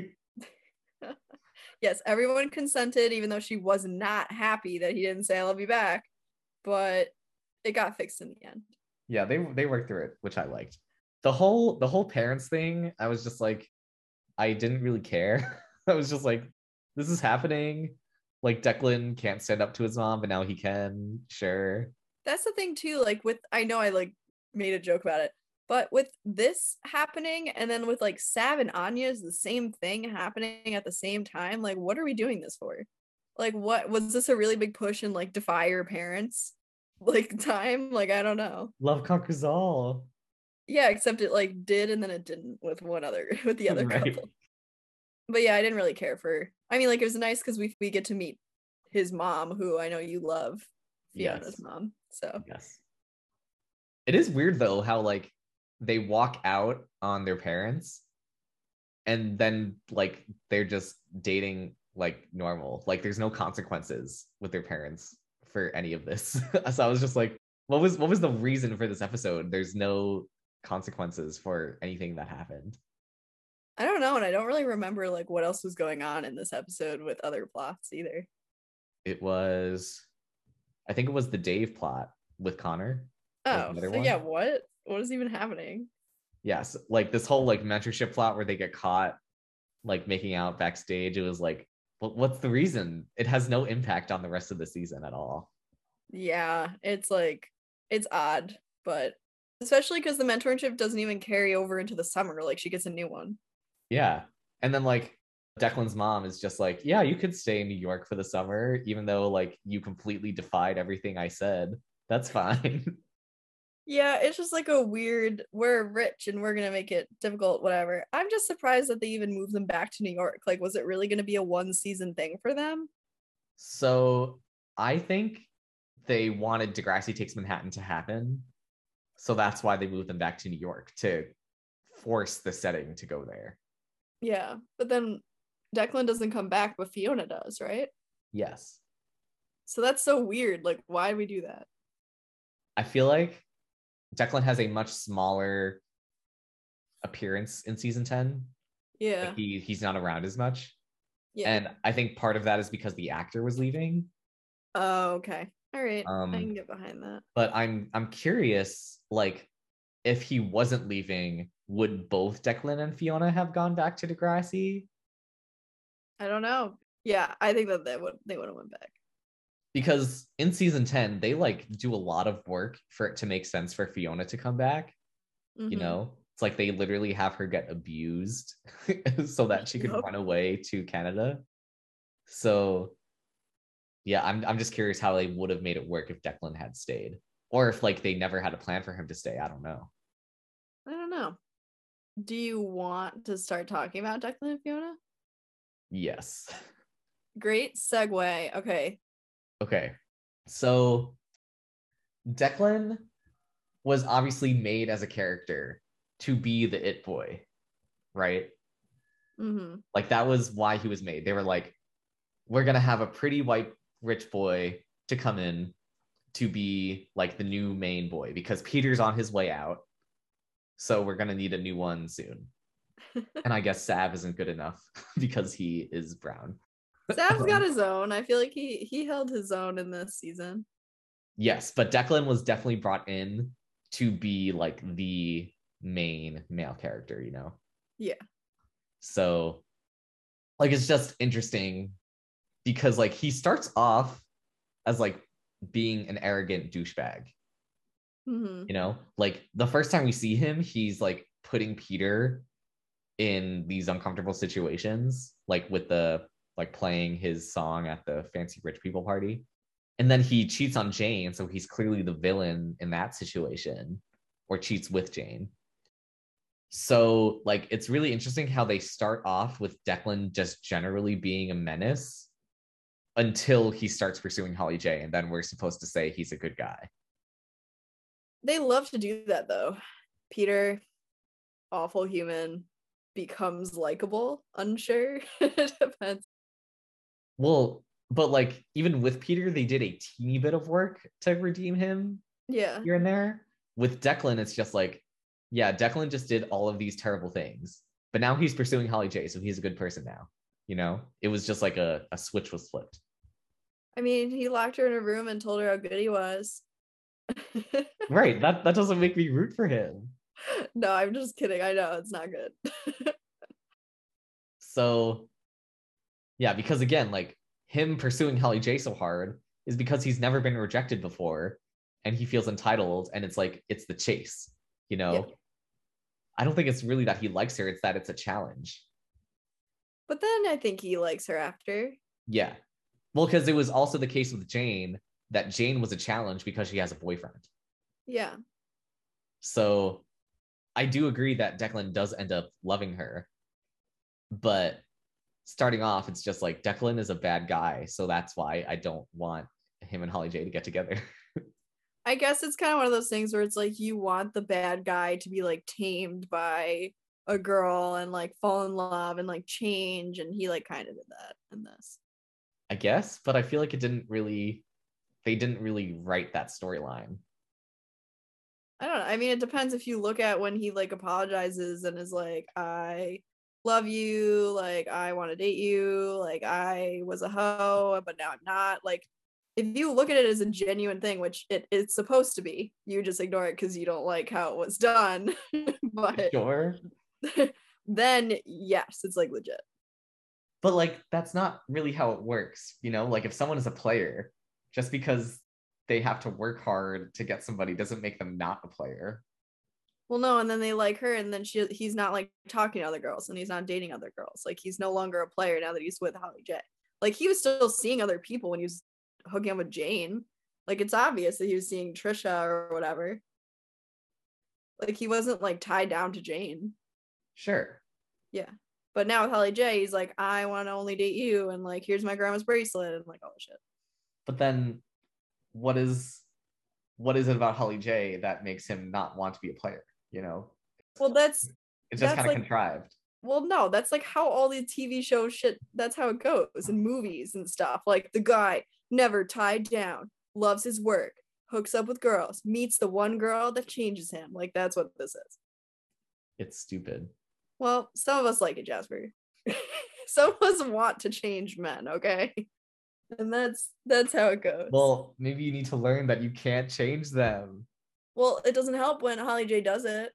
Yes, everyone consented, even though she was not happy that he didn't say I love you back, but it got fixed in the end. Yeah, they worked through it, which I liked. The whole parents thing, I was just like, I didn't really care. I was just like, this is happening. Like Declan can't stand up to his mom, but now he can. Sure. That's the thing too, like with I know I like made a joke about it, but with this happening and then with like Sav and Anya is the same thing happening at the same time. Like, what are we doing this for? Like, what was this a really big push in like defy your parents like time? Like, I don't know. Love conquers all. Yeah, except it like did and then it didn't with one other with the other Right. couple. But yeah, I didn't really care for. I mean, like it was nice because we get to meet his mom, who I know you love, Fiona's Yes. mom. So Yes. It is weird though how like they walk out on their parents and then like they're just dating like normal. Like there's no consequences with their parents for any of this. So I was just like, what was the reason for this episode? There's no consequences for anything that happened. I don't know, and I don't really remember like what else was going on in this episode with other plots either. It was, I think it was the Dave plot with Connor. Oh, so yeah, what? What is even happening? Yes, like this whole like mentorship plot where they get caught like making out backstage. It was like, what's the reason? It has no impact on the rest of the season at all. Yeah, it's like it's odd, but especially because the mentorship doesn't even carry over into the summer. Like she gets a new one. Yeah. And then like Declan's mom is just like, yeah, you could stay in New York for the summer, even though like you completely defied everything I said. That's fine. Yeah, it's just like a weird, we're rich and we're gonna make it difficult, whatever. I'm just surprised that they even moved them back to New York. Like, was it really gonna be a one season thing for them? So I think they wanted Degrassi Takes Manhattan to happen. So that's why they moved them back to New York to force the setting to go there. Yeah, but then Declan doesn't come back, but Fiona does, right? Yes. So that's so weird. Like, why we do that? I feel like Declan has a much smaller appearance in season 10. Yeah. Like he's not around as much. Yeah. And I think part of that is because the actor was leaving. Oh, okay. All right. I can get behind that. But I'm curious, like, if he wasn't leaving, would both Declan and Fiona have gone back to Degrassi? I don't know. Yeah, I think that they would have went back. Because in season 10, they like do a lot of work for it to make sense for Fiona to come back. Mm-hmm. You know, it's like they literally have her get abused so that she could run away to Canada. So yeah, I'm just curious how they would have made it work if Declan had stayed, or if like they never had a plan for him to stay. I don't know. I don't know. Do you want to start talking about Declan and Fiona? Yes. Great segue. Okay. So Declan was obviously made as a character to be the it boy, right? Mm-hmm. Like that was why he was made. They were like, we're gonna have a pretty white rich boy to come in to be like the new main boy because Peter's on his way out. So we're gonna need a new one soon. And I guess Sav isn't good enough because he is brown. Sav's got his own. I feel like he held his own in this season. Yes, but Declan was definitely brought in to be like the main male character, you know? Yeah. So like it's just interesting because like he starts off as like being an arrogant douchebag. Mm-hmm. You know, like the first time we see him, he's like putting Peter in these uncomfortable situations, like with the like playing his song at the fancy rich people party. And then he cheats on Jane, so he's clearly the villain in that situation, or cheats with Jane. So like it's really interesting how they start off with Declan just generally being a menace until he starts pursuing Holly J, and then we're supposed to say he's a good guy. They love to do that though. Peter, awful human, becomes likable, unsure. It depends. Well, but like even with Peter, they did a teeny bit of work to redeem him Yeah. here and there. With Declan, it's just like yeah, Declan just did all of these terrible things, but now he's pursuing Holly J, so he's a good person now. You know, it was just like a switch was flipped. I mean, he locked her in a room and told her how good he was. Right. That doesn't make me root for him. No, I'm just kidding. I know it's not good. So yeah, because again, like him pursuing Holly J so hard is because he's never been rejected before and he feels entitled, and it's like it's the chase, you know. Yeah. I don't think it's really that he likes her, it's that it's a challenge. But then I think he likes her after. Yeah. Well, because it was also the case with Jane that Jane was a challenge because she has a boyfriend. Yeah. So I do agree that Declan does end up loving her. But starting off, it's just like Declan is a bad guy. So that's why I don't want him and Holly J to get together. I guess it's kind of one of those things where it's like you want the bad guy to be like tamed by a girl and like fall in love and like change, and he like kind of did that in this. I guess, but I feel like they didn't really write that storyline. I don't know. I mean, it depends if you look at when he like apologizes and is like, I love you, like I want to date you, like I was a hoe, but now I'm not. Like, if you look at it as a genuine thing, which it's supposed to be, you just ignore it because you don't like how it was done. But Sure. then yes, it's like legit. But like that's not really how it works, you know? Like if someone is a player, just because they have to work hard to get somebody doesn't make them not a player. Well, no, and then they like her, and then he's not like talking to other girls, and he's not dating other girls. Like he's no longer a player now that he's with Holly J. Like he was still seeing other people when he was hooking up with Jane. Like it's obvious that he was seeing Trisha or whatever. Like he wasn't like tied down to Jane. Sure. Yeah. But now with Holly J, he's like, I want to only date you, and like here's my grandma's bracelet and like all this shit. But then what is it about Holly J that makes him not want to be a player, you know? Well, It's just kind of like contrived. well, no, that's like how all these TV shows shit, that's how it goes in movies and stuff. Like the guy never tied down, loves his work, hooks up with girls, meets the one girl that changes him. Like that's what this is. It's stupid. Well, some of us like it, Jasper. Some of us want to change men, okay? And that's how it goes. Well, maybe you need to learn that you can't change them. Well, it doesn't help when Holly J does it.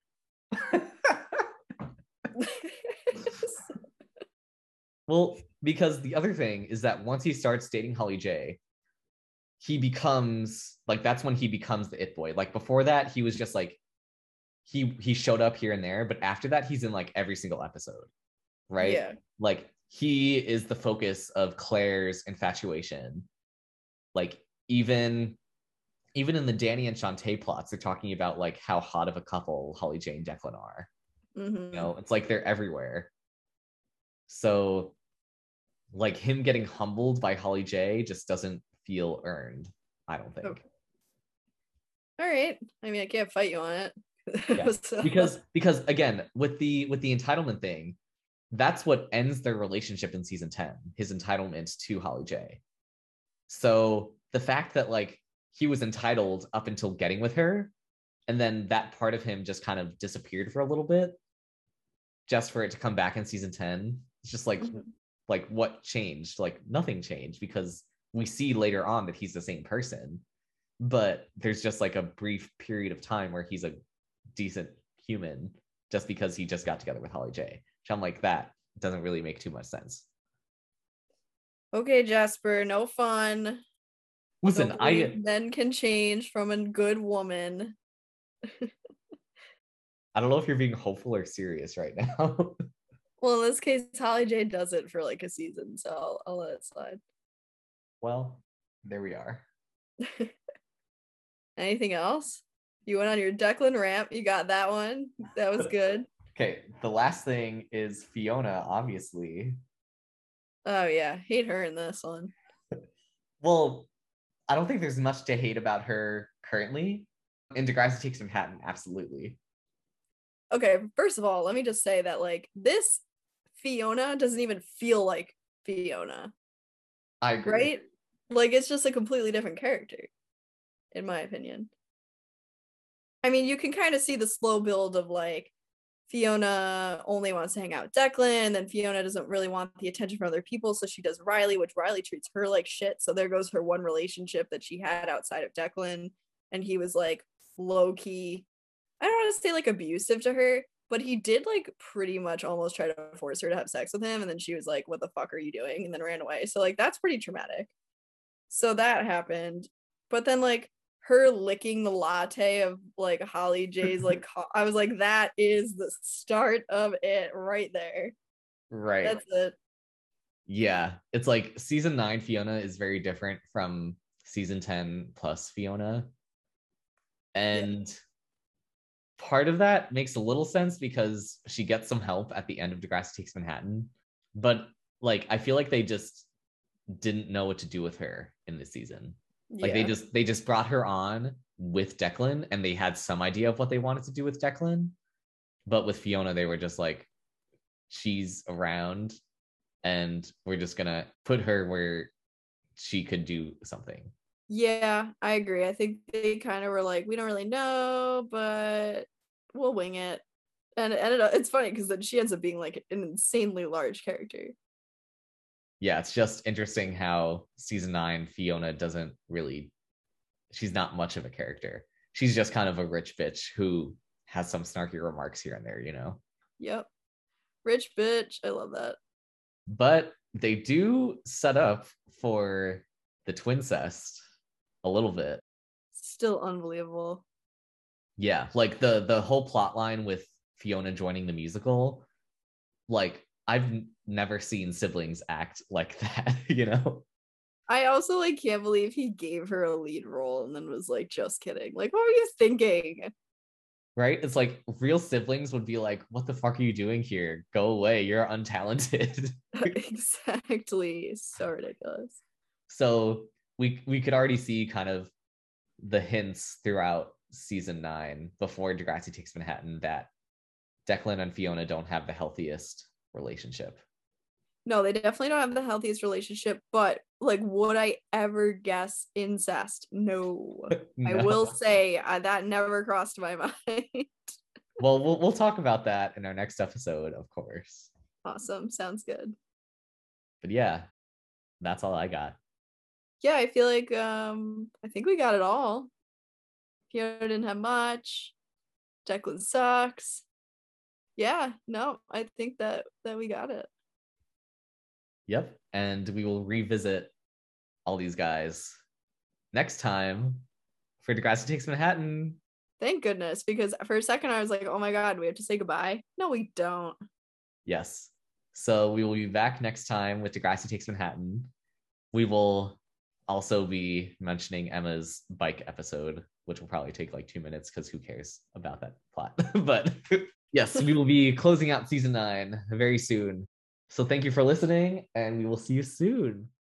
Well, because the other thing is that once he starts dating Holly J, he becomes like that's when he becomes the it boy. Like before that, he was just like he showed up here and there, but after that, he's in like every single episode, right? Yeah. Like he is the focus of Claire's infatuation. Like even in the Danny and Shantae plots, they're talking about like how hot of a couple Holly J and Declan are. Mm-hmm. You know, it's like they're everywhere. So like him getting humbled by Holly J just doesn't feel earned, I don't think. Okay. All right. I mean, I can't fight you on it. Yeah. So. Because again, with the entitlement thing, that's what ends their relationship in season 10, his entitlement to Holly J. So the fact that like he was entitled up until getting with her, and then that part of him just kind of disappeared for a little bit, just for it to come back in season 10. It's just like like what changed? Like nothing changed, because we see later on that he's the same person, but there's just like a brief period of time where he's a decent human just because he just got together with Holly J. Which I'm like, that doesn't really make too much sense. Okay, Jasper, no fun. Listen, men can change from a good woman. I don't know if you're being hopeful or serious right now. Well, in this case, Holly J does it for like a season, so I'll let it slide. Well, there we are. Anything else? You went on your Declan rant. You got that one. That was good. Okay, the last thing is Fiona, obviously. Oh yeah, hate her in this one. Well, I don't think there's much to hate about her currently. In Degrassi Takes Manhattan, absolutely. Okay, first of all, let me just say that like this Fiona doesn't even feel like Fiona. I agree. Right? Like it's just a completely different character, in my opinion. I mean, you can kind of see the slow build of like Fiona only wants to hang out with Declan, then Fiona doesn't really want the attention from other people, so she does Riley, which Riley treats her like shit. So there goes her one relationship that she had outside of Declan, and he was like low key, I don't want to say like abusive to her, but he did like pretty much almost try to force her to have sex with him, and then she was like, "What the fuck are you doing?" and then ran away. So like that's pretty traumatic. So that happened, but then like her licking the latte of like Holly J's like I was like, that is the start of it right there. Right. That's it. Yeah. It's like season 9 Fiona is very different from season 10 plus Fiona. And part of that makes a little sense because she gets some help at the end of Degrassi Takes Manhattan. But like I feel like they just didn't know what to do with her in this season. Like they just brought her on with Declan and they had some idea of what they wanted to do with Declan. But with Fiona, they were just like, she's around and we're just gonna put her where she could do something. Yeah, I agree. I think they kind of were like, we don't really know, but we'll wing it. And it ended up, it's funny because then she ends up being like an insanely large character. Yeah, it's just interesting how season 9 Fiona doesn't really, she's not much of a character. She's just kind of a rich bitch who has some snarky remarks here and there, you know. Yep. Rich bitch. I love that. But they do set up for the twincest a little bit. Still unbelievable. Yeah, like the whole plot line with Fiona joining the musical, like I've never seen siblings act like that, you know? I also like can't believe he gave her a lead role and then was like, just kidding. Like, what were you thinking? Right? It's like real siblings would be like, what the fuck are you doing here? Go away. You're untalented. Exactly. So ridiculous. So we could already see kind of the hints throughout season 9 before Degrassi Takes Manhattan that Declan and Fiona don't have the healthiest relationship. No, they definitely don't have the healthiest relationship, but like, would I ever guess incest? No. No. I will say that never crossed my mind. Well, we'll talk about that in our next episode, of course. Awesome. Sounds good. But yeah, that's all I got. Yeah, I feel like I think we got it all. Fiona didn't have much. Declan sucks. Yeah, no, I think that we got it. Yep. And we will revisit all these guys next time for Degrassi Takes Manhattan. Thank goodness, because for a second I was like, oh my God, we have to say goodbye. No, we don't. Yes. So we will be back next time with Degrassi Takes Manhattan. We will also be mentioning Emma's bike episode, which will probably take like 2 minutes because who cares about that plot? But yes, we will be closing out season 9 very soon. So thank you for listening, and we will see you soon.